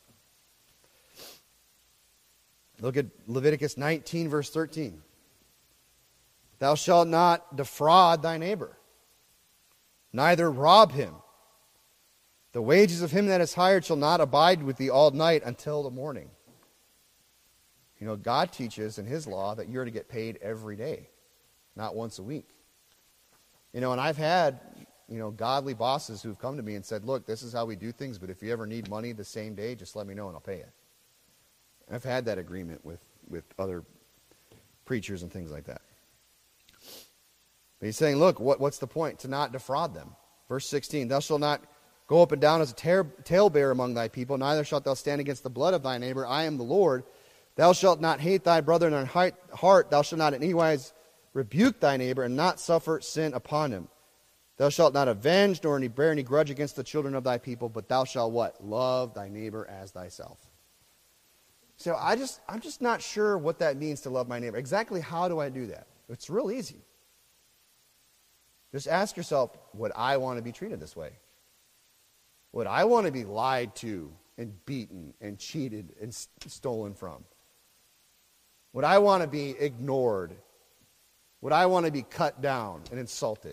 Look at Leviticus nineteen, verse thirteen. Thou shalt not defraud thy neighbor, neither rob him. The wages of him that is hired shall not abide with thee all night until the morning. You know, God teaches in his law that you're to get paid every day, not once a week. You know, and I've had, you know, godly bosses who've come to me and said, look, this is how we do things, but if you ever need money the same day, just let me know and I'll pay you. I've had that agreement with, with other preachers and things like that. But he's saying, look, what, what's the point? To not defraud them. Verse sixteen, thou shalt not go up and down as a tear, talebearer among thy people, neither shalt thou stand against the blood of thy neighbor. I am the Lord. Thou shalt not hate thy brother in thy heart. Thou shalt not in any wise rebuke thy neighbor and not suffer sin upon him. Thou shalt not avenge nor any, bear any grudge against the children of thy people, but thou shalt what? Love thy neighbor as thyself. So I just, I'm just not sure what that means to love my neighbor. Exactly how do I do that? It's real easy. Just ask yourself, would I want to be treated this way? Would I want to be lied to and beaten and cheated and st- stolen from? Would I want to be ignored? Would I want to be cut down and insulted?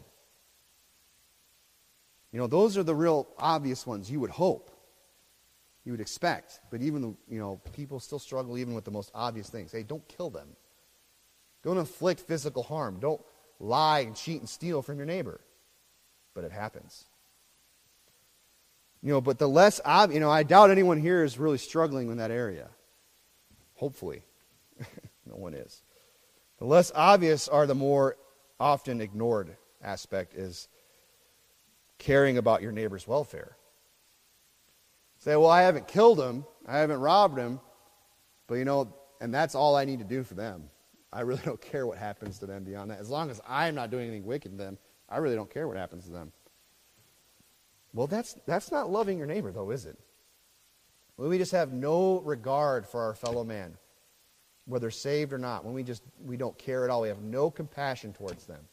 You know, those are the real obvious ones you would hope, you would expect. But even, the, you know, people still struggle even with the most obvious things. Hey, don't kill them. Don't inflict physical harm. Don't lie and cheat and steal from your neighbor. But it happens. You know, but the less obvious, you know, I doubt anyone here is really struggling in that area. Hopefully. No one is. The less obvious are the more often ignored aspect is caring about your neighbor's welfare. Say, well, I haven't killed him, I haven't robbed him, but you know, and that's all I need to do for them. I really don't care what happens to them beyond that. As long as I'm not doing anything wicked to them, I really don't care what happens to them. Well, that's that's not loving your neighbor, though, is it? When we just have no regard for our fellow man, whether saved or not, when we just we don't care at all, we have no compassion towards them.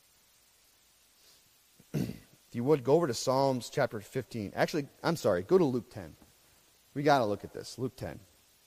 If you would, go over to Psalms chapter fifteen. Actually, I'm sorry, go to Luke ten. We got to look at this. Luke ten.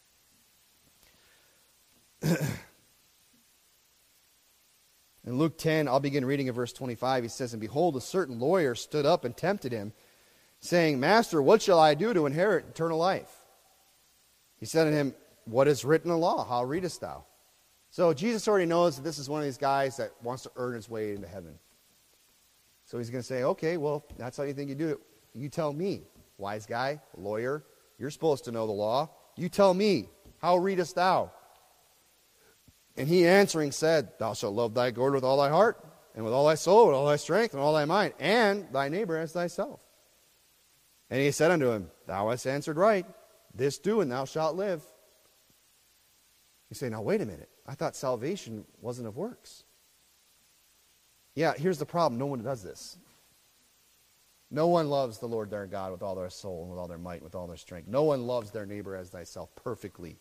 In Luke ten, I'll begin reading at verse twenty-five. He says, and behold, a certain lawyer stood up and tempted him, saying, Master, what shall I do to inherit eternal life? He said to him, what is written in the law? How readest thou? So Jesus already knows that this is one of these guys that wants to earn his way into heaven. So he's going to say, okay, well, that's how you think you do it. You tell me, wise guy, lawyer, you're supposed to know the law. You tell me, how readest thou? And he answering said, thou shalt love thy God with all thy heart, and with all thy soul, with all thy strength, and all thy mind, and thy neighbor as thyself. And he said unto him, thou hast answered right. This do, and thou shalt live. You say, now wait a minute. I thought salvation wasn't of works. Yeah, here's the problem. No one does this. No one loves the Lord their God with all their soul and with all their might, with all their strength. No one loves their neighbor as thyself perfectly.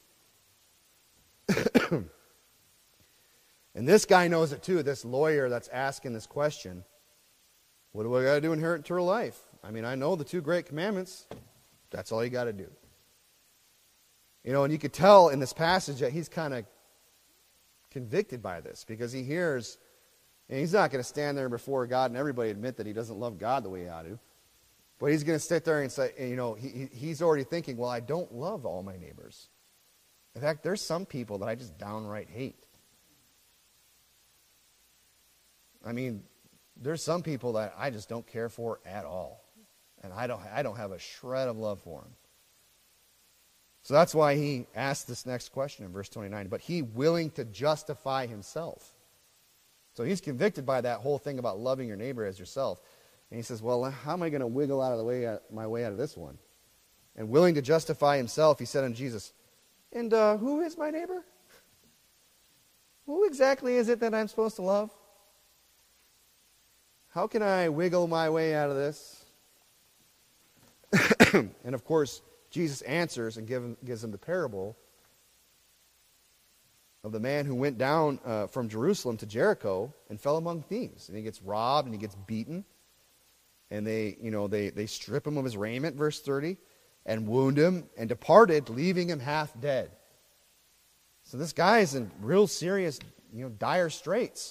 And this guy knows it too, this lawyer that's asking this question. What do I got to do to inherit eternal life? I mean, I know the two great commandments. That's all you got to do. You know, and you could tell in this passage that he's kind of convicted by this because he hears, and he's not going to stand there before God and everybody admit that he doesn't love God the way he ought to. But he's going to sit there and say, you know, he, he's already thinking, well, I don't love all my neighbors. In fact, there's some people that I just downright hate. I mean, there's some people that I just don't care for at all. And I don't, I don't have a shred of love for them. So that's why he asked this next question in verse twenty-nine. But he willing to justify himself. So he's convicted by that whole thing about loving your neighbor as yourself. And he says, well, how am I going to wiggle out of the way, my way out of this one? And willing to justify himself, he said unto Jesus, and uh, who is my neighbor? Who exactly is it that I'm supposed to love? How can I wiggle my way out of this? And of course, Jesus answers and give him, gives him the parable of the man who went down uh, from Jerusalem to Jericho and fell among thieves. And he gets robbed and he gets beaten. And they, you know, they, they strip him of his raiment, verse thirty, and wound him and departed, leaving him half dead. So this guy is in real serious, you know, dire straits.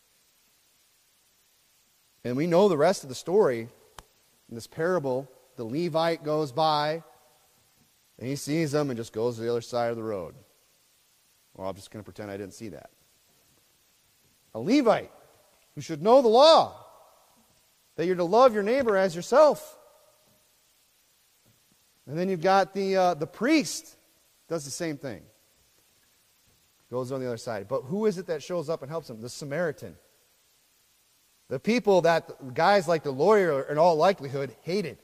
And we know the rest of the story. In this parable, the Levite goes by, and he sees them and just goes to the other side of the road. Well, I'm just going to pretend I didn't see that. A Levite who should know the law, that you're to love your neighbor as yourself. And then you've got the uh, the priest, does the same thing. Goes on the other side. But who is it that shows up and helps him? The Samaritan. The people that guys like the lawyer, in all likelihood, hated.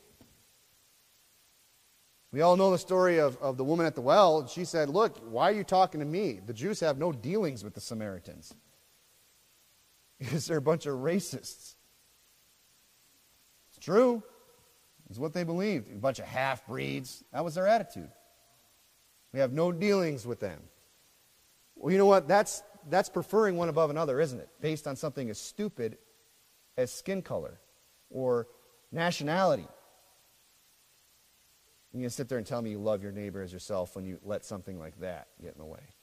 We all know the story of, of the woman at the well. She said, look, why are you talking to me? The Jews have no dealings with the Samaritans. Because they're a bunch of racists. It's true. It's what they believed. A bunch of half-breeds. That was their attitude. We have no dealings with them. Well, you know what? That's, that's preferring one above another, isn't it? Based on something as stupid as skin color or nationality. You can sit there and tell me you love your neighbor as yourself when you let something like that get in the way.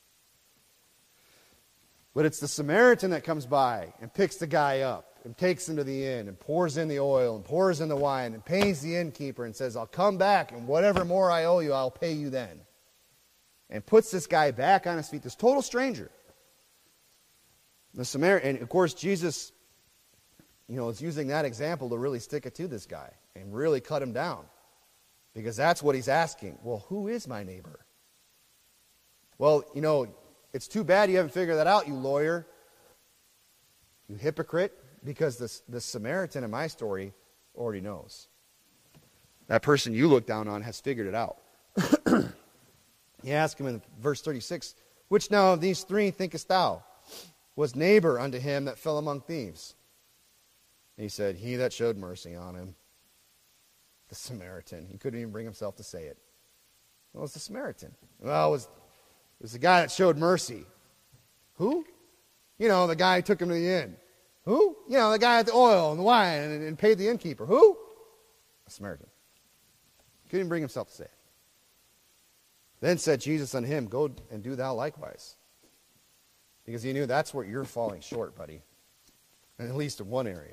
But it's the Samaritan that comes by and picks the guy up and takes him to the inn and pours in the oil and pours in the wine and pays the innkeeper and says, I'll come back and whatever more I owe you, I'll pay you then. And puts this guy back on his feet, this total stranger. The Samaritan, and of course Jesus, you know, is using that example to really stick it to this guy and really cut him down. Because that's what he's asking. Well, who is my neighbor? Well, you know, it's too bad you haven't figured that out, you lawyer. You hypocrite. Because this, this Samaritan in my story already knows. That person you look down on has figured it out. He asked him in verse thirty-six, which now of these three thinkest thou was neighbor unto him that fell among thieves? And he said, he that showed mercy on him. The Samaritan. He couldn't even bring himself to say it. Well, it was the Samaritan. Well, it was, it was the guy that showed mercy. Who? You know, the guy who took him to the inn. Who? You know, the guy at the oil and the wine and, and paid the innkeeper. Who? A Samaritan. Couldn't even bring himself to say it. Then said Jesus unto him, go and do thou likewise. Because he knew that's where you're falling short, buddy. At least in one area.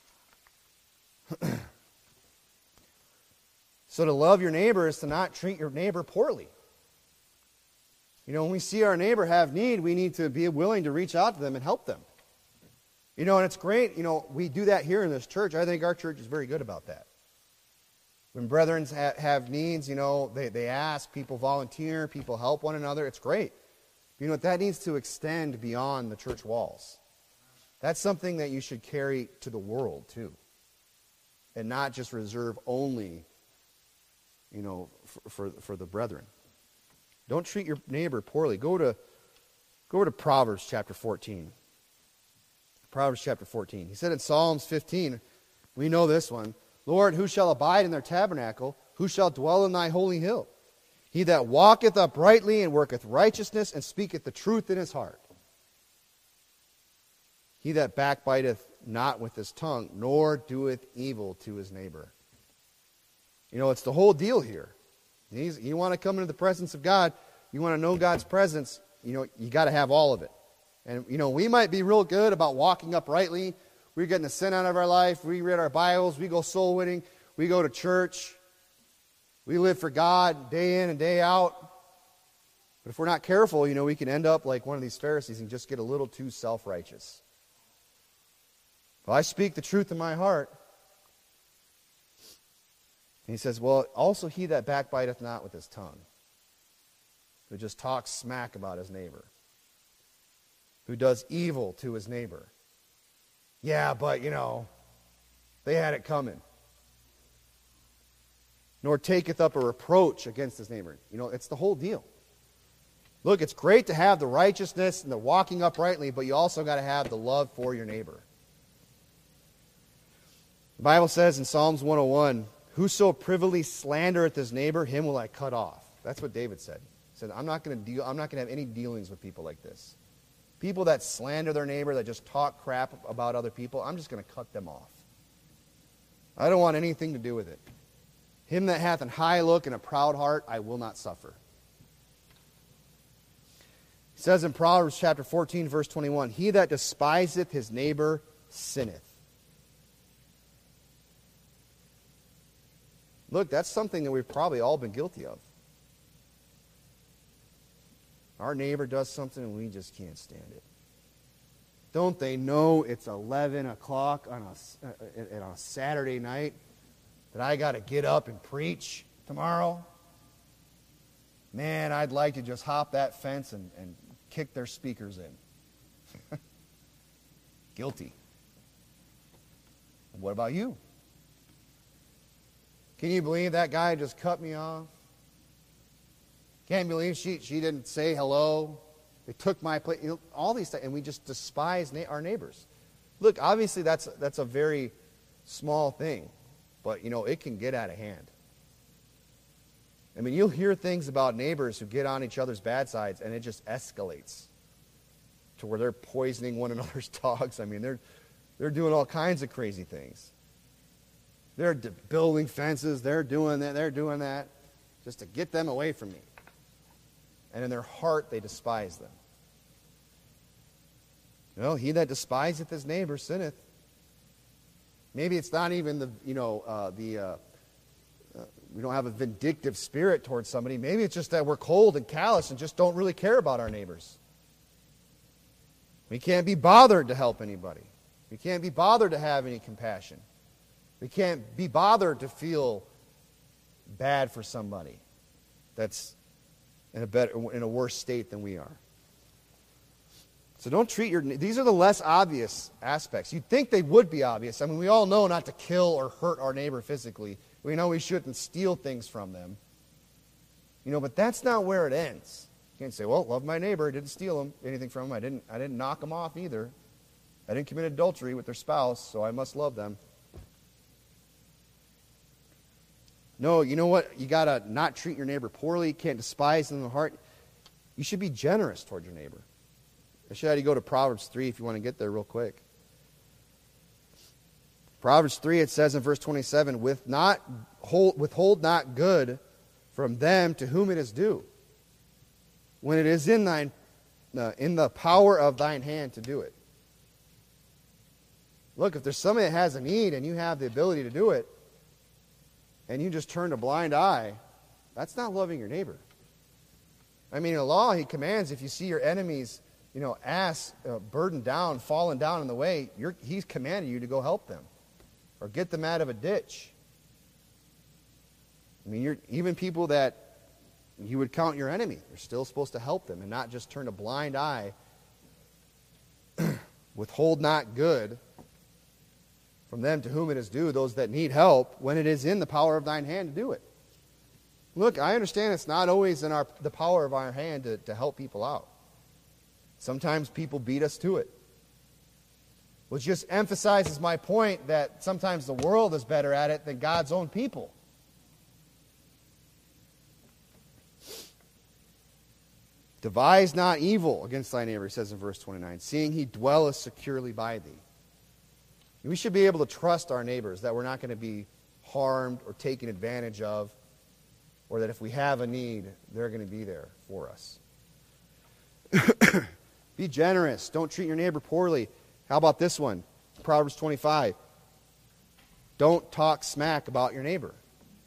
So to love your neighbor is to not treat your neighbor poorly. You know, when we see our neighbor have need, we need to be willing to reach out to them and help them. You know, and it's great, you know, we do that here in this church. I think our church is very good about that. When brethren ha- have needs, you know, they, they ask, people volunteer, people help one another. It's great. You know, that needs to extend beyond the church walls. That's something that you should carry to the world, too. And not just reserve only, you know, for, for, for the brethren. Don't treat your neighbor poorly. Go to, go over to Proverbs chapter fourteen. Proverbs chapter fourteen. He said in Psalms fifteen, we know this one, Lord, who shall abide in their tabernacle? Who shall dwell in thy holy hill? He that walketh uprightly and worketh righteousness and speaketh the truth in his heart. He that backbiteth not with his tongue, nor doeth evil to his neighbor. You know, it's the whole deal here. He's, you want to come into the presence of God, you want to know God's presence, you know, you got to have all of it. And, you know, we might be real good about walking uprightly. We're getting the sin out of our life. We read our Bibles. We go soul winning. We go to church. We live for God day in and day out. But if we're not careful, you know, we can end up like one of these Pharisees and just get a little too self-righteous. Well, I speak the truth in my heart. And he says, well, also he that backbiteth not with his tongue, who just talks smack about his neighbor, who does evil to his neighbor. Yeah, but, you know, they had it coming. Nor taketh up a reproach against his neighbor. You know, it's the whole deal. Look, it's great to have the righteousness and the walking uprightly, but you also got to have the love for your neighbor. The Bible says in Psalms one oh one, whoso privily slandereth his neighbor, him will I cut off. That's what David said. He said, I'm not going to deal, I'm not going to have any dealings with people like this. People that slander their neighbor, that just talk crap about other people, I'm just going to cut them off. I don't want anything to do with it. Him that hath an high look and a proud heart, I will not suffer. He says in Proverbs chapter fourteen, verse twenty-one, he that despiseth his neighbor sinneth. Look, that's something that we've probably all been guilty of. Our neighbor does something and we just can't stand it. Don't they know it's eleven o'clock on a, uh, on a Saturday night that I got to get up and preach tomorrow? Man, I'd like to just hop that fence and, and kick their speakers in. Guilty. What about you? Can you believe that guy just cut me off? Can't believe she, she didn't say hello. They took my place. You know, all these things, and we just despise na- our neighbors. Look, obviously that's that's a very small thing, but you know it can get out of hand. I mean, you'll hear things about neighbors who get on each other's bad sides, and it just escalates to where they're poisoning one another's dogs. I mean, they're they're doing all kinds of crazy things. They're d- building fences. They're doing that. They're doing that just to get them away from me. And in their heart, they despise them. Well, he that despiseth his neighbor sinneth. Maybe it's not even the, you know, uh, the, uh, uh, we don't have a vindictive spirit towards somebody. Maybe it's just that we're cold and callous and just don't really care about our neighbors. We can't be bothered to help anybody. We can't be bothered to have any compassion. We can't be bothered to feel bad for somebody that's in a better, in a worse state than we are. So don't treat your... These are the less obvious aspects. You'd think they would be obvious. I mean, we all know not to kill or hurt our neighbor physically. We know we shouldn't steal things from them. You know, but that's not where it ends. You can't say, well, love my neighbor. I didn't steal him, anything from him. I didn't, I didn't knock him off either. I didn't commit adultery with their spouse, so I must love them. No, you know what? You got to not treat your neighbor poorly. You can't despise them in the heart. You should be generous toward your neighbor. I should have you go to Proverbs three if you want to get there real quick. Proverbs three, it says in verse twenty-seven, With not hold, withhold not good from them to whom it is due, when it is in thine uh, in the power of thine hand to do it. Look, if there's somebody that has a need and you have the ability to do it, and you just turn a blind eye, that's not loving your neighbor. I mean, in the law, he commands if you see your enemy's, you know, ass uh, burdened down, fallen down in the way, you're, he's commanded you to go help them or get them out of a ditch. I mean, you're, even people that you would count your enemy, you're still supposed to help them and not just turn a blind eye. Withhold not good from them to whom it is due, those that need help, when it is in the power of thine hand to do it. Look, I understand it's not always in our the power of our hand to, to help people out. Sometimes people beat us to it. Which just emphasizes my point that sometimes the world is better at it than God's own people. Devise not evil against thy neighbor, he says in verse twenty-nine, seeing he dwelleth securely by thee. We should be able to trust our neighbors that we're not going to be harmed or taken advantage of, or that if we have a need, they're going to be there for us. Be generous. Don't treat your neighbor poorly. How about this one? Proverbs twenty-five. Don't talk smack about your neighbor.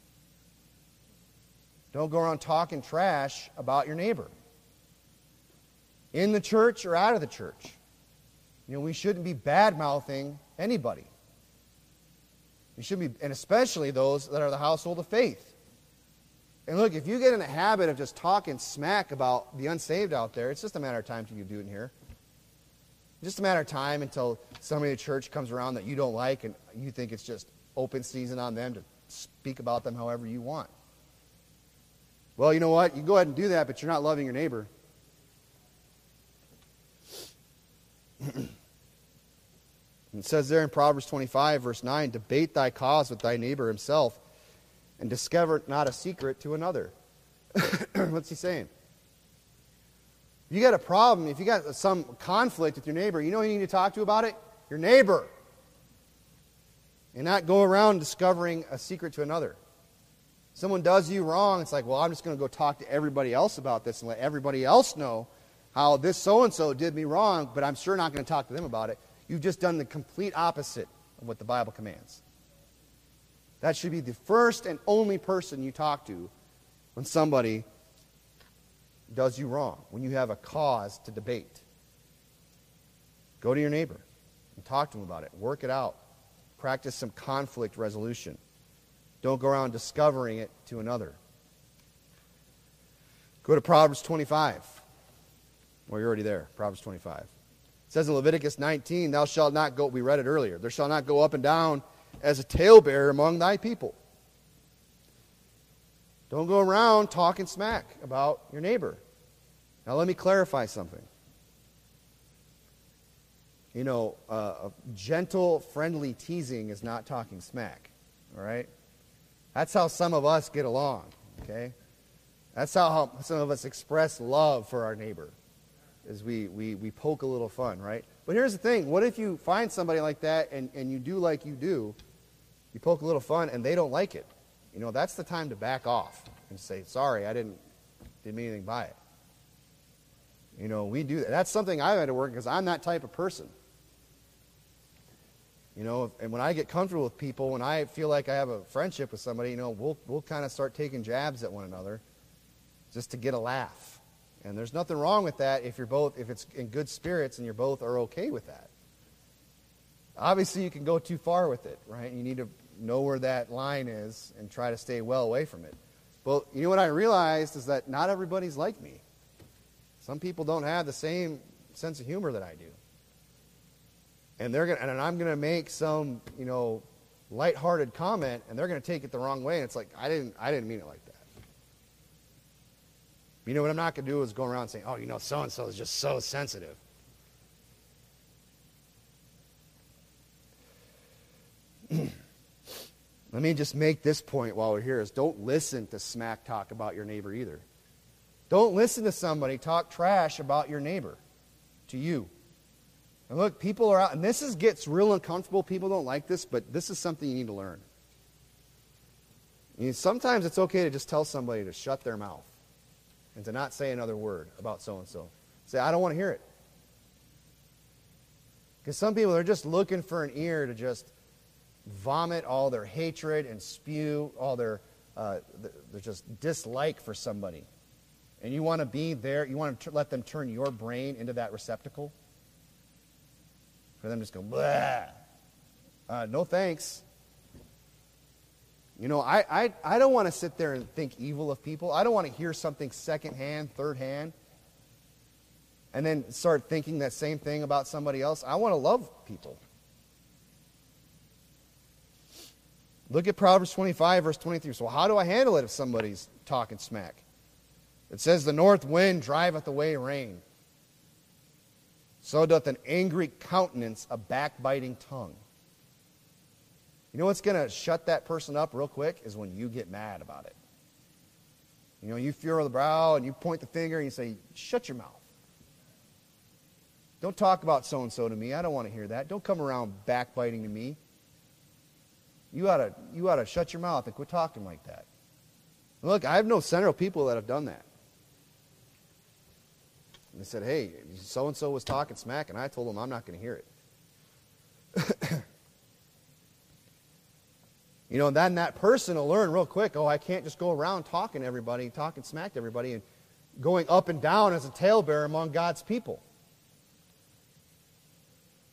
Don't go around talking trash about your neighbor. In the church or out of the church. You know, we shouldn't be bad-mouthing anybody. We should be, and especially those that are the household of faith. And look, if you get in the habit of just talking smack about the unsaved out there, it's just a matter of time until you do it in here. Just a matter of time until somebody at church comes around that you don't like and you think it's just open season on them to speak about them however you want. Well, you know what? You can go ahead and do that, but you're not loving your neighbor. It says there in Proverbs twenty-five, verse nine, debate thy cause with thy neighbor himself, and discover not a secret to another. What's he saying? If you got a problem, if you got some conflict with your neighbor, you know who you need to talk to about it? Your neighbor. And not go around discovering a secret to another. Someone does you wrong, it's like, well, I'm just going to go talk to everybody else about this and let everybody else know how this so-and-so did me wrong, but I'm sure not going to talk to them about it. You've just done the complete opposite of what the Bible commands. That should be the first and only person you talk to when somebody does you wrong, when you have a cause to debate. Go to your neighbor and talk to him about it. Work it out. Practice some conflict resolution. Don't go around discovering it to another. Go to Proverbs twenty-five. Well, you're already there. Proverbs twenty-five. It says in Leviticus nineteen, thou shalt not go, we read it earlier, there shall not go up and down as a talebearer among thy people. Don't go around talking smack about your neighbor. Now let me clarify something. You know, uh, gentle, friendly teasing is not talking smack. All right? That's how some of us get along. Okay? That's how, how some of us express love for our neighbor. Is we, we, we poke a little fun, right? But here's the thing. What if you find somebody like that and, and you do like you do, you poke a little fun and they don't like it? You know, that's the time to back off and say, sorry, I didn't, didn't mean anything by it. You know, we do that. That's something I've had to work because I'm that type of person. You know, and when I get comfortable with people, when I feel like I have a friendship with somebody, you know, we'll we'll kind of start taking jabs at one another just to get a laugh. And there's nothing wrong with that if you're both, if it's in good spirits and you're both are okay with that. Obviously, you can go too far with it, right? You need to know where that line is and try to stay well away from it. But you know what I realized is that not everybody's like me. Some people don't have the same sense of humor that I do. And they're gonna, and I'm going to make some, you know, lighthearted comment, and they're going to take it the wrong way. And it's like, I didn't, I didn't mean it like that. You know what I'm not going to do is go around saying, oh, you know, so-and-so is just so sensitive. Let me just make this point while we're here is don't listen to smack talk about your neighbor either. Don't listen to somebody talk trash about your neighbor to you. And look, people are out, and this is, gets real uncomfortable. People don't like this, but this is something you need to learn. I mean, sometimes it's okay to just tell somebody to shut their mouth and to not say another word about so-and-so. Say, I don't want to hear it. Because some people are just looking for an ear to just vomit all their hatred and spew all their, uh, their just dislike for somebody. And you want to be there, you want to let them turn your brain into that receptacle? For them to just go, blah. Uh, no thanks. You know, I, I, I don't want to sit there and think evil of people. I don't want to hear something secondhand, third-hand, and then start thinking that same thing about somebody else. I want to love people. Look at Proverbs twenty-five, verse twenty-three. So how do I handle it if somebody's talking smack? It says, the north wind driveth away rain. So doth an angry countenance a backbiting tongue. You know what's going to shut that person up real quick is when you get mad about it. You know, you furrow the brow and you point the finger and you say, shut your mouth. Don't talk about so-and-so to me. I don't want to hear that. Don't come around backbiting to me. You ought to, you ought to shut your mouth and quit talking like that. Look, I have known several people that have done that. And they said, hey, so-and-so was talking smack, and I told them I'm not going to hear it. You know, then that person will learn real quick, oh, I can't just go around talking to everybody, talking smack to everybody, and going up and down as a talebearer among God's people.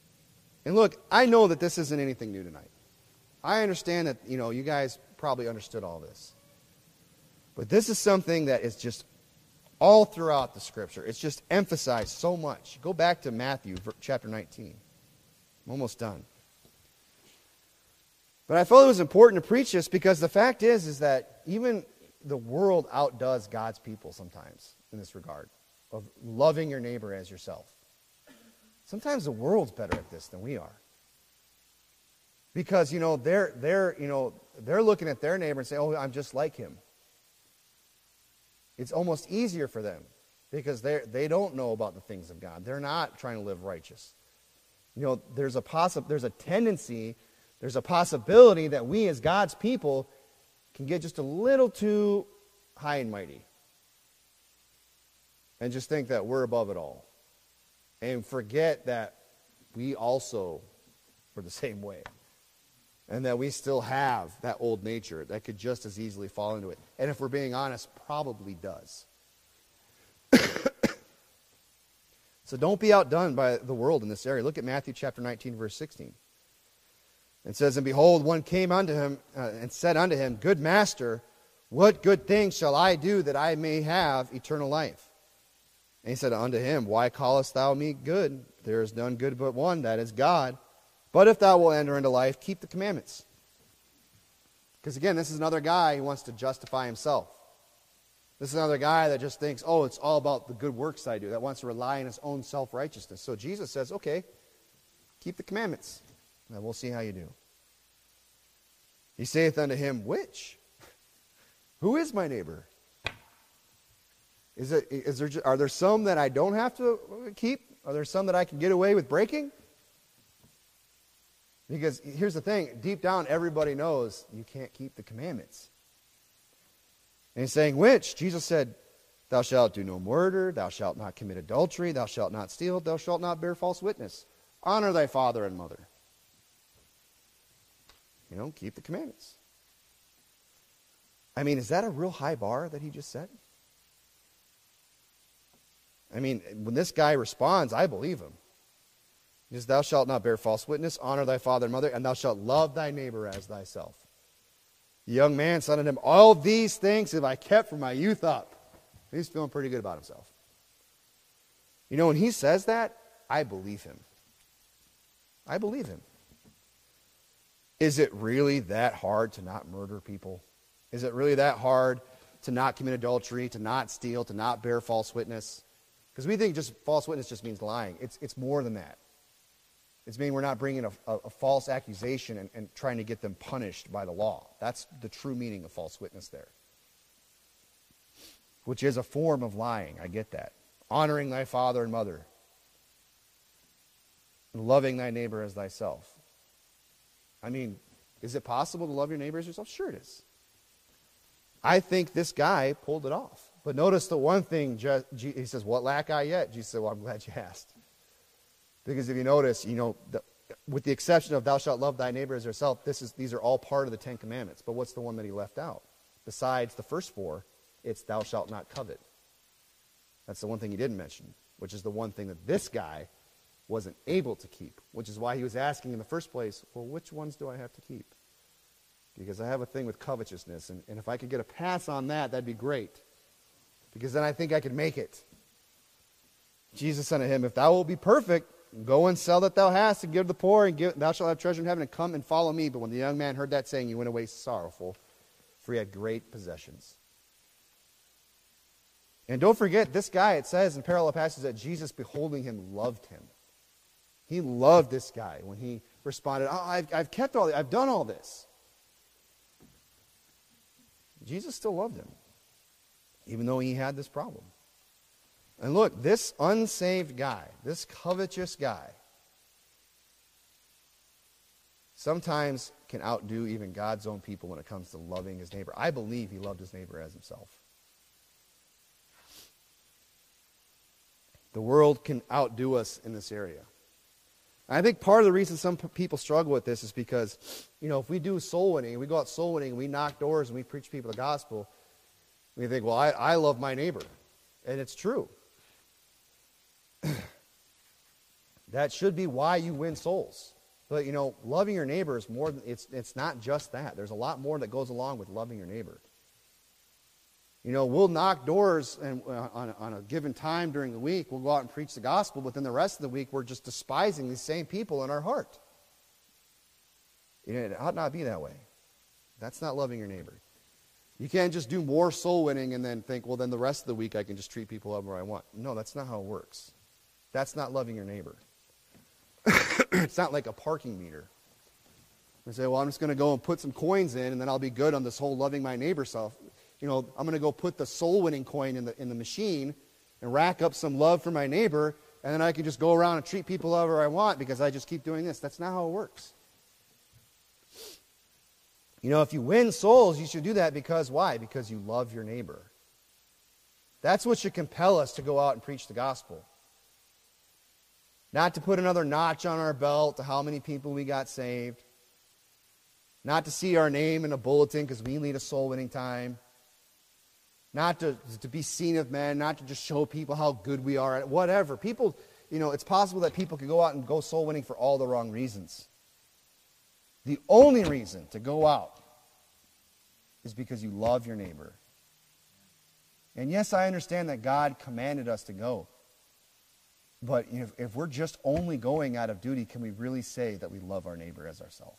And look, I know that this isn't anything new tonight. I understand that, you know, you guys probably understood all this. But this is something that is just all throughout the Scripture. It's just emphasized so much. Go back to Matthew chapter nineteen. I'm almost done. But I felt it was important to preach this because the fact is, is that even the world outdoes God's people sometimes in this regard of loving your neighbor as yourself. Sometimes the world's better at this than we are. Because, you know, they're, they're, you know, they're looking at their neighbor and saying, oh, I'm just like him. It's almost easier for them because they they don't know about the things of God. They're not trying to live righteous. You know, there's a possi- there's a tendency, there's a possibility that we as God's people can get just a little too high and mighty and just think that we're above it all and forget that we also were the same way and that we still have that old nature that could just as easily fall into it. And if we're being honest, probably does. So don't be outdone by the world in this area. Look at Matthew chapter nineteen, verse sixteen. It says, and behold, one came unto him uh, and said unto him, Good master, what good thing shall I do that I may have eternal life? And he said unto him, Why callest thou me good? There is none good but one, that is God. But if thou wilt enter into life, keep the commandments. Because again, this is another guy who wants to justify himself. This is another guy that just thinks, oh, it's all about the good works I do, that wants to rely on his own self-righteousness. So Jesus says, okay, keep the commandments, and we'll see how you do. He saith unto him, Which? Who is my neighbor? Is it, is there, are there some that I don't have to keep? Are there some that I can get away with breaking? Because here's the thing, deep down everybody knows you can't keep the commandments. And he's saying, which? Jesus said, Thou shalt do no murder, thou shalt not commit adultery, thou shalt not steal, thou shalt not bear false witness. Honor thy father and mother. You know, keep the commandments. I mean, is that a real high bar that he just set? I mean, when this guy responds, I believe him. He says, Thou shalt not bear false witness, honor thy father and mother, and thou shalt love thy neighbor as thyself. The young man said unto him, All these things have I kept from my youth up. He's feeling pretty good about himself. You know, when he says that, I believe him. I believe him. Is it really that hard to not murder people? Is it really that hard to not commit adultery, to not steal, to not bear false witness? Because we think just false witness just means lying. It's, it's more than that. It's meaning we're not bringing a, a, a false accusation and, and trying to get them punished by the law. That's the true meaning of false witness there. Which is a form of lying. I get that. Honoring thy father and mother. And loving thy neighbor as thyself. I mean, is it possible to love your neighbor as yourself? Sure it is. I think this guy pulled it off. But notice the one thing, he says, What lack I yet? Jesus said, Well, I'm glad you asked. Because if you notice, you know, the, with the exception of thou shalt love thy neighbor as yourself, this is, these are all part of the Ten Commandments. But what's the one that he left out? Besides the first four, it's thou shalt not covet. That's the one thing he didn't mention, which is the one thing that this guy wasn't able to keep, which is why he was asking in the first place, well, which ones do I have to keep? Because I have a thing with covetousness, and, and if I could get a pass on that, that'd be great. Because then I think I could make it. Jesus said to him, If thou wilt be perfect, go and sell that thou hast, and give to the poor, and give, thou shalt have treasure in heaven, and come and follow me. But when the young man heard that saying, he went away sorrowful, for he had great possessions. And don't forget, this guy, it says in parallel passages that Jesus, beholding him, loved him. He loved this guy when he responded, oh, I've, I've kept all this, I've done all this. Jesus still loved him, even though he had this problem. And look, this unsaved guy, this covetous guy, sometimes can outdo even God's own people when it comes to loving his neighbor. I believe he loved his neighbor as himself. The world can outdo us in this area. I think part of the reason some people struggle with this is because, you know, if we do soul winning, and we go out soul winning, and we knock doors, and we preach people the gospel, we think, well, I, I love my neighbor. And it's true. That should be why you win souls. But, you know, loving your neighbor is more than, it's, it's not just that. There's a lot more that goes along with loving your neighbor. You know, we'll knock doors and uh, on, on a given time during the week. We'll go out and preach the gospel, but then the rest of the week we're just despising these same people in our heart. You know, it ought not be that way. That's not loving your neighbor. You can't just do more soul winning and then think, well, then the rest of the week I can just treat people however I want. No, that's not how it works. That's not loving your neighbor. It's not like a parking meter. You say, well, I'm just going to go and put some coins in and then I'll be good on this whole loving my neighbor stuff. You know, I'm going to go put the soul-winning coin in the in the machine and rack up some love for my neighbor, and then I can just go around and treat people however I want because I just keep doing this. That's not how it works. You know, if you win souls, you should do that because why? Because you love your neighbor. That's what should compel us to go out and preach the gospel. Not to put another notch on our belt to how many people we got saved. Not to see our name in a bulletin because we lead a soul-winning time. Not to, to be seen of men, not to just show people how good we are at it, whatever. People, you know, it's possible that people could go out and go soul winning for all the wrong reasons. The only reason to go out is because you love your neighbor. And yes, I understand that God commanded us to go. But if, if we're just only going out of duty, can we really say that we love our neighbor as ourselves?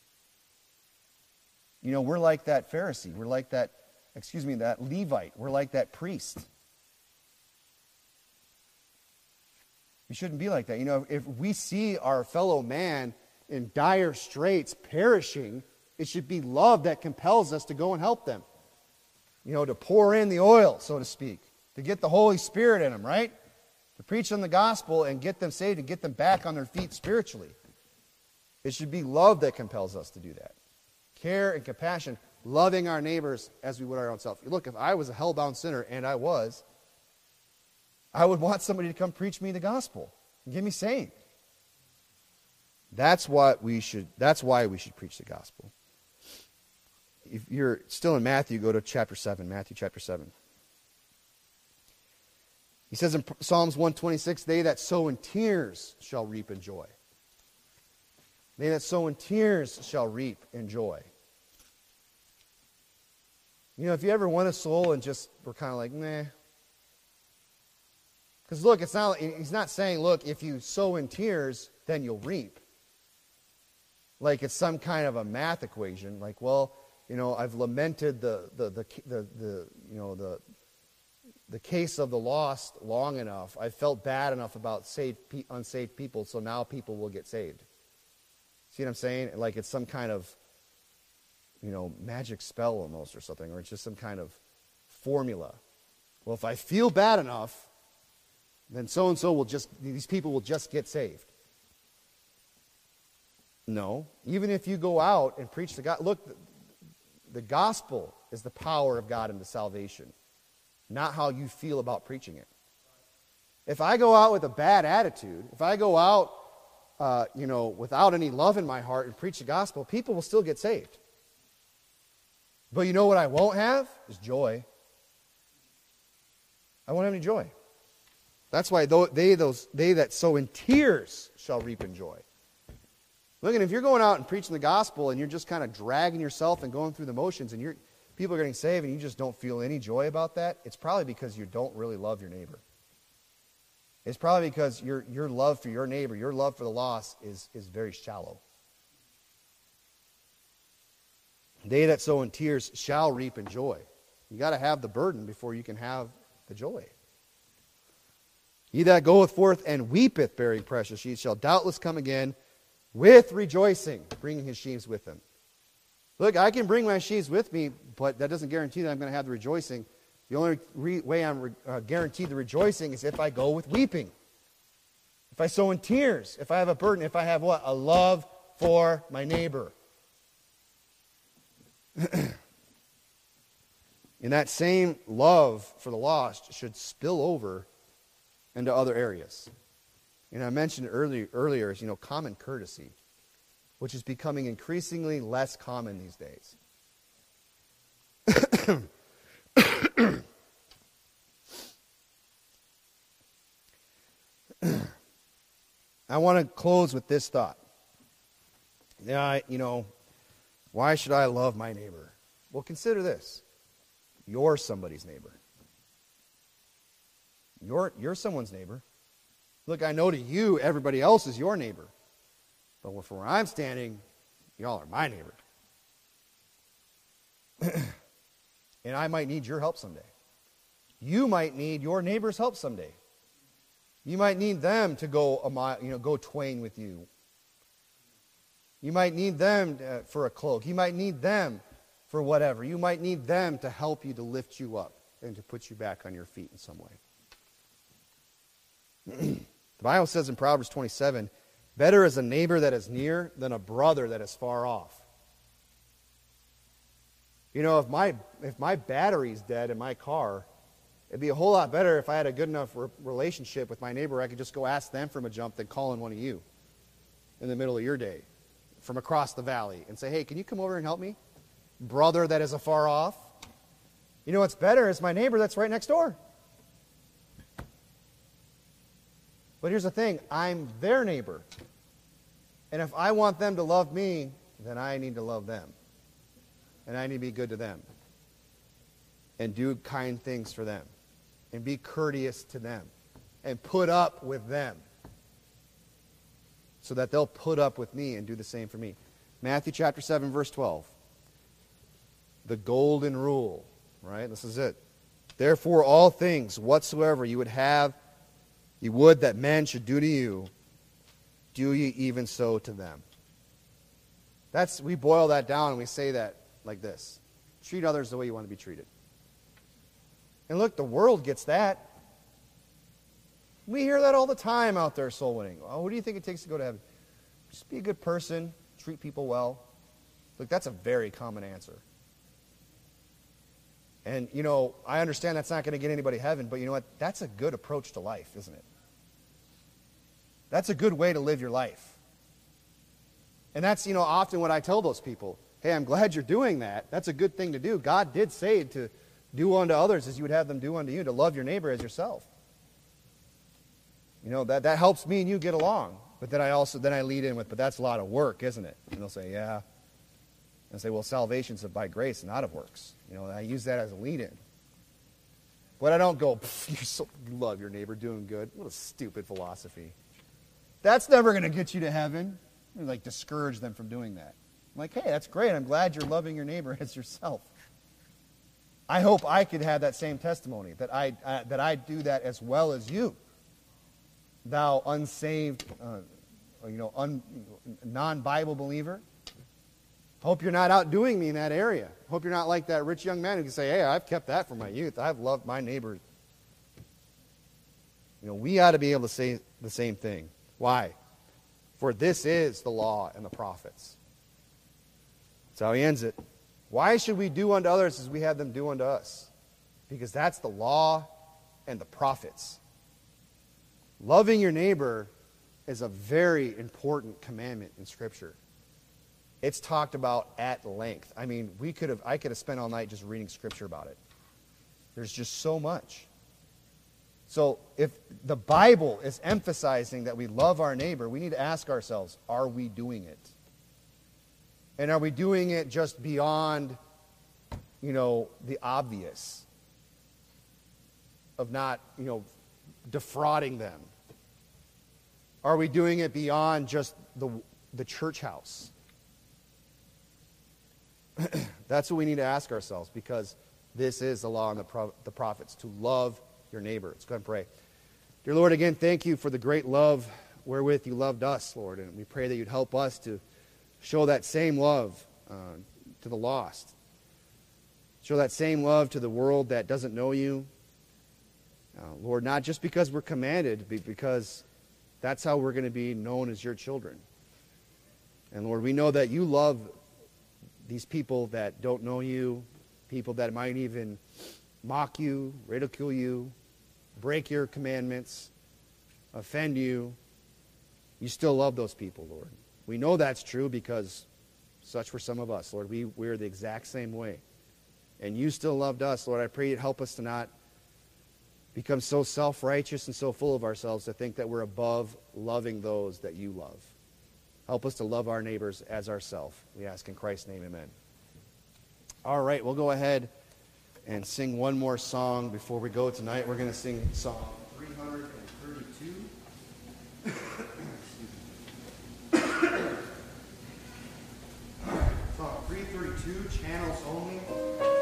You know, we're like that Pharisee. We're like that Excuse me, that Levite. We're like that priest. We shouldn't be like that. You know, if we see our fellow man in dire straits perishing, it should be love that compels us to go and help them. You know, to pour in the oil, so to speak. To get the Holy Spirit in them, right? To preach them the gospel and get them saved and get them back on their feet spiritually. It should be love that compels us to do that. Care and compassion. Loving our neighbors as we would our own self. Look, if I was a hell-bound sinner, and I was, I would want somebody to come preach me the gospel and get me saved. That's why we should, that's why we should preach the gospel. If you're still in Matthew, go to chapter seven, Matthew chapter seven. He says in Psalms one twenty-six, they that sow in tears shall reap in joy. They that sow in tears shall reap in joy. You know, if you ever won a soul and just were kind of like, meh. Because look, it's not, he's not saying, look, if you sow in tears, then you'll reap. Like it's some kind of a math equation. Like, well, you know, I've lamented the the the the, the you know the the case of the lost long enough. I felt bad enough about saved unsaved people, so now people will get saved. See what I'm saying? Like it's some kind of, you know, magic spell almost or something, or it's just some kind of formula. Well, if I feel bad enough, then so-and-so will just, these people will just get saved. No. Even if you go out and preach the God, look, the, the gospel is the power of God into salvation, not how you feel about preaching it. If I go out with a bad attitude, if I go out, uh, you know, without any love in my heart and preach the gospel, people will still get saved. But you know what I won't have? Is joy. I won't have any joy. That's why they, those, they that sow in tears shall reap in joy. Look, and if you're going out and preaching the gospel and you're just kind of dragging yourself and going through the motions and you're, people are getting saved and you just don't feel any joy about that, it's probably because you don't really love your neighbor. It's probably because your, your love for your neighbor, your love for the lost is, is very shallow. They that sow in tears shall reap in joy. You got to have the burden before you can have the joy. He that goeth forth and weepeth, bearing precious sheaves, shall doubtless come again with rejoicing, bringing his sheaves with him. Look, I can bring my sheaves with me, but that doesn't guarantee that I'm going to have the rejoicing. The only re- way I'm re- uh, guaranteed the rejoicing is if I go with weeping. If I sow in tears, if I have a burden, if I have what? A love for my neighbor. And that same love for the lost should spill over into other areas. And I mentioned earlier, earlier is, you know, common courtesy, which is becoming increasingly less common these days. I want to close with this thought. Yeah, I, you know, why should I love my neighbor? Well, consider this. You're somebody's neighbor. You're, you're someone's neighbor. Look, I know to you, everybody else is your neighbor. But from where I'm standing, y'all are my neighbor. And I might need your help someday. You might need your neighbor's help someday. You might need them to go a mile, you know, go twain with you. You might need them uh, for a cloak. You might need them for whatever. You might need them to help you, to lift you up and to put you back on your feet in some way. The Bible says in Proverbs twenty-seven, better is a neighbor that is near than a brother that is far off. You know, if my if my battery's dead in my car, it'd be a whole lot better if I had a good enough re- relationship with my neighbor. I could just go ask them from a jump than calling one of you in the middle of your day from across the valley and say, hey, can you come over and help me? Brother that is afar off. You know what's better is my neighbor that's right next door. But here's the thing, I'm their neighbor. And if I want them to love me, then I need to love them. And I need to be good to them. And do kind things for them. And be courteous to them. And put up with them. So that they'll put up with me and do the same for me. Matthew chapter seven, verse twelve. The golden rule, right? This is it. Therefore, all things whatsoever you would have, you would that men should do to you, do ye even so to them. That's, we boil that down and we say that like this. Treat others the way you want to be treated. And look, the world gets that. We hear that all the time out there soul winning. Oh, what do you think it takes to go to heaven? Just be a good person, treat people well. Look, that's a very common answer. And, you know, I understand that's not going to get anybody heaven, but you know what? That's a good approach to life, isn't it? That's a good way to live your life. And that's, you know, often what I tell those people. Hey, I'm glad you're doing that. That's a good thing to do. God did say to do unto others as you would have them do unto you, to love your neighbor as yourself. You know, that, that helps me and you get along. But then I also, then I lead in with, but that's a lot of work, isn't it? And they'll say, yeah. And say, well, salvation's by grace, not of works. You know, I use that as a lead-in. But I don't go, you so, love your neighbor, doing good. What a stupid philosophy. That's never going to get you to heaven. You like discourage them from doing that. I'm like, hey, that's great. I'm glad you're loving your neighbor as yourself. I hope I could have that same testimony, that I uh, that I do that as well as you. Thou unsaved, uh, you know, un, non-Bible believer. Hope you're not outdoing me in that area. Hope you're not like that rich young man who can say, hey, I've kept that from my youth. I've loved my neighbor. You know, we ought to be able to say the same thing. Why? For this is the law and the prophets. That's how he ends it. Why should we do unto others as we have them do unto us? Because that's the law and the prophets. Loving your neighbor is a very important commandment in Scripture. It's talked about at length. I mean, we could have I could have spent all night just reading Scripture about it. There's just so much. So if the Bible is emphasizing that we love our neighbor, we need to ask ourselves, are we doing it? And are we doing it just beyond, you know, the obvious of not, you know, defrauding them? Are we doing it beyond just the, the church house? That's what we need to ask ourselves, because this is the law and the, pro- the prophets, to love your neighbor. Let's go ahead and pray. Dear Lord, again, thank you for the great love wherewith you loved us, Lord. And we pray that you'd help us to show that same love uh, to the lost. Show that same love to the world that doesn't know you. Uh, Lord, not just because we're commanded, but because that's how we're going to be known as your children. And Lord, we know that you love these people that don't know you, people that might even mock you, ridicule you, break your commandments, offend you. You still love those people, Lord. We know that's true because such were some of us, Lord. We, we're the exact same way. And you still loved us, Lord. I pray you'd help us to not become so self-righteous and so full of ourselves to think that we're above loving those that you love. Help us to love our neighbors as ourselves. We ask in Christ's name, amen. All right, we'll go ahead and sing one more song before we go tonight. We're going to sing Psalm three thirty-two. Psalm three thirty-two, channels only.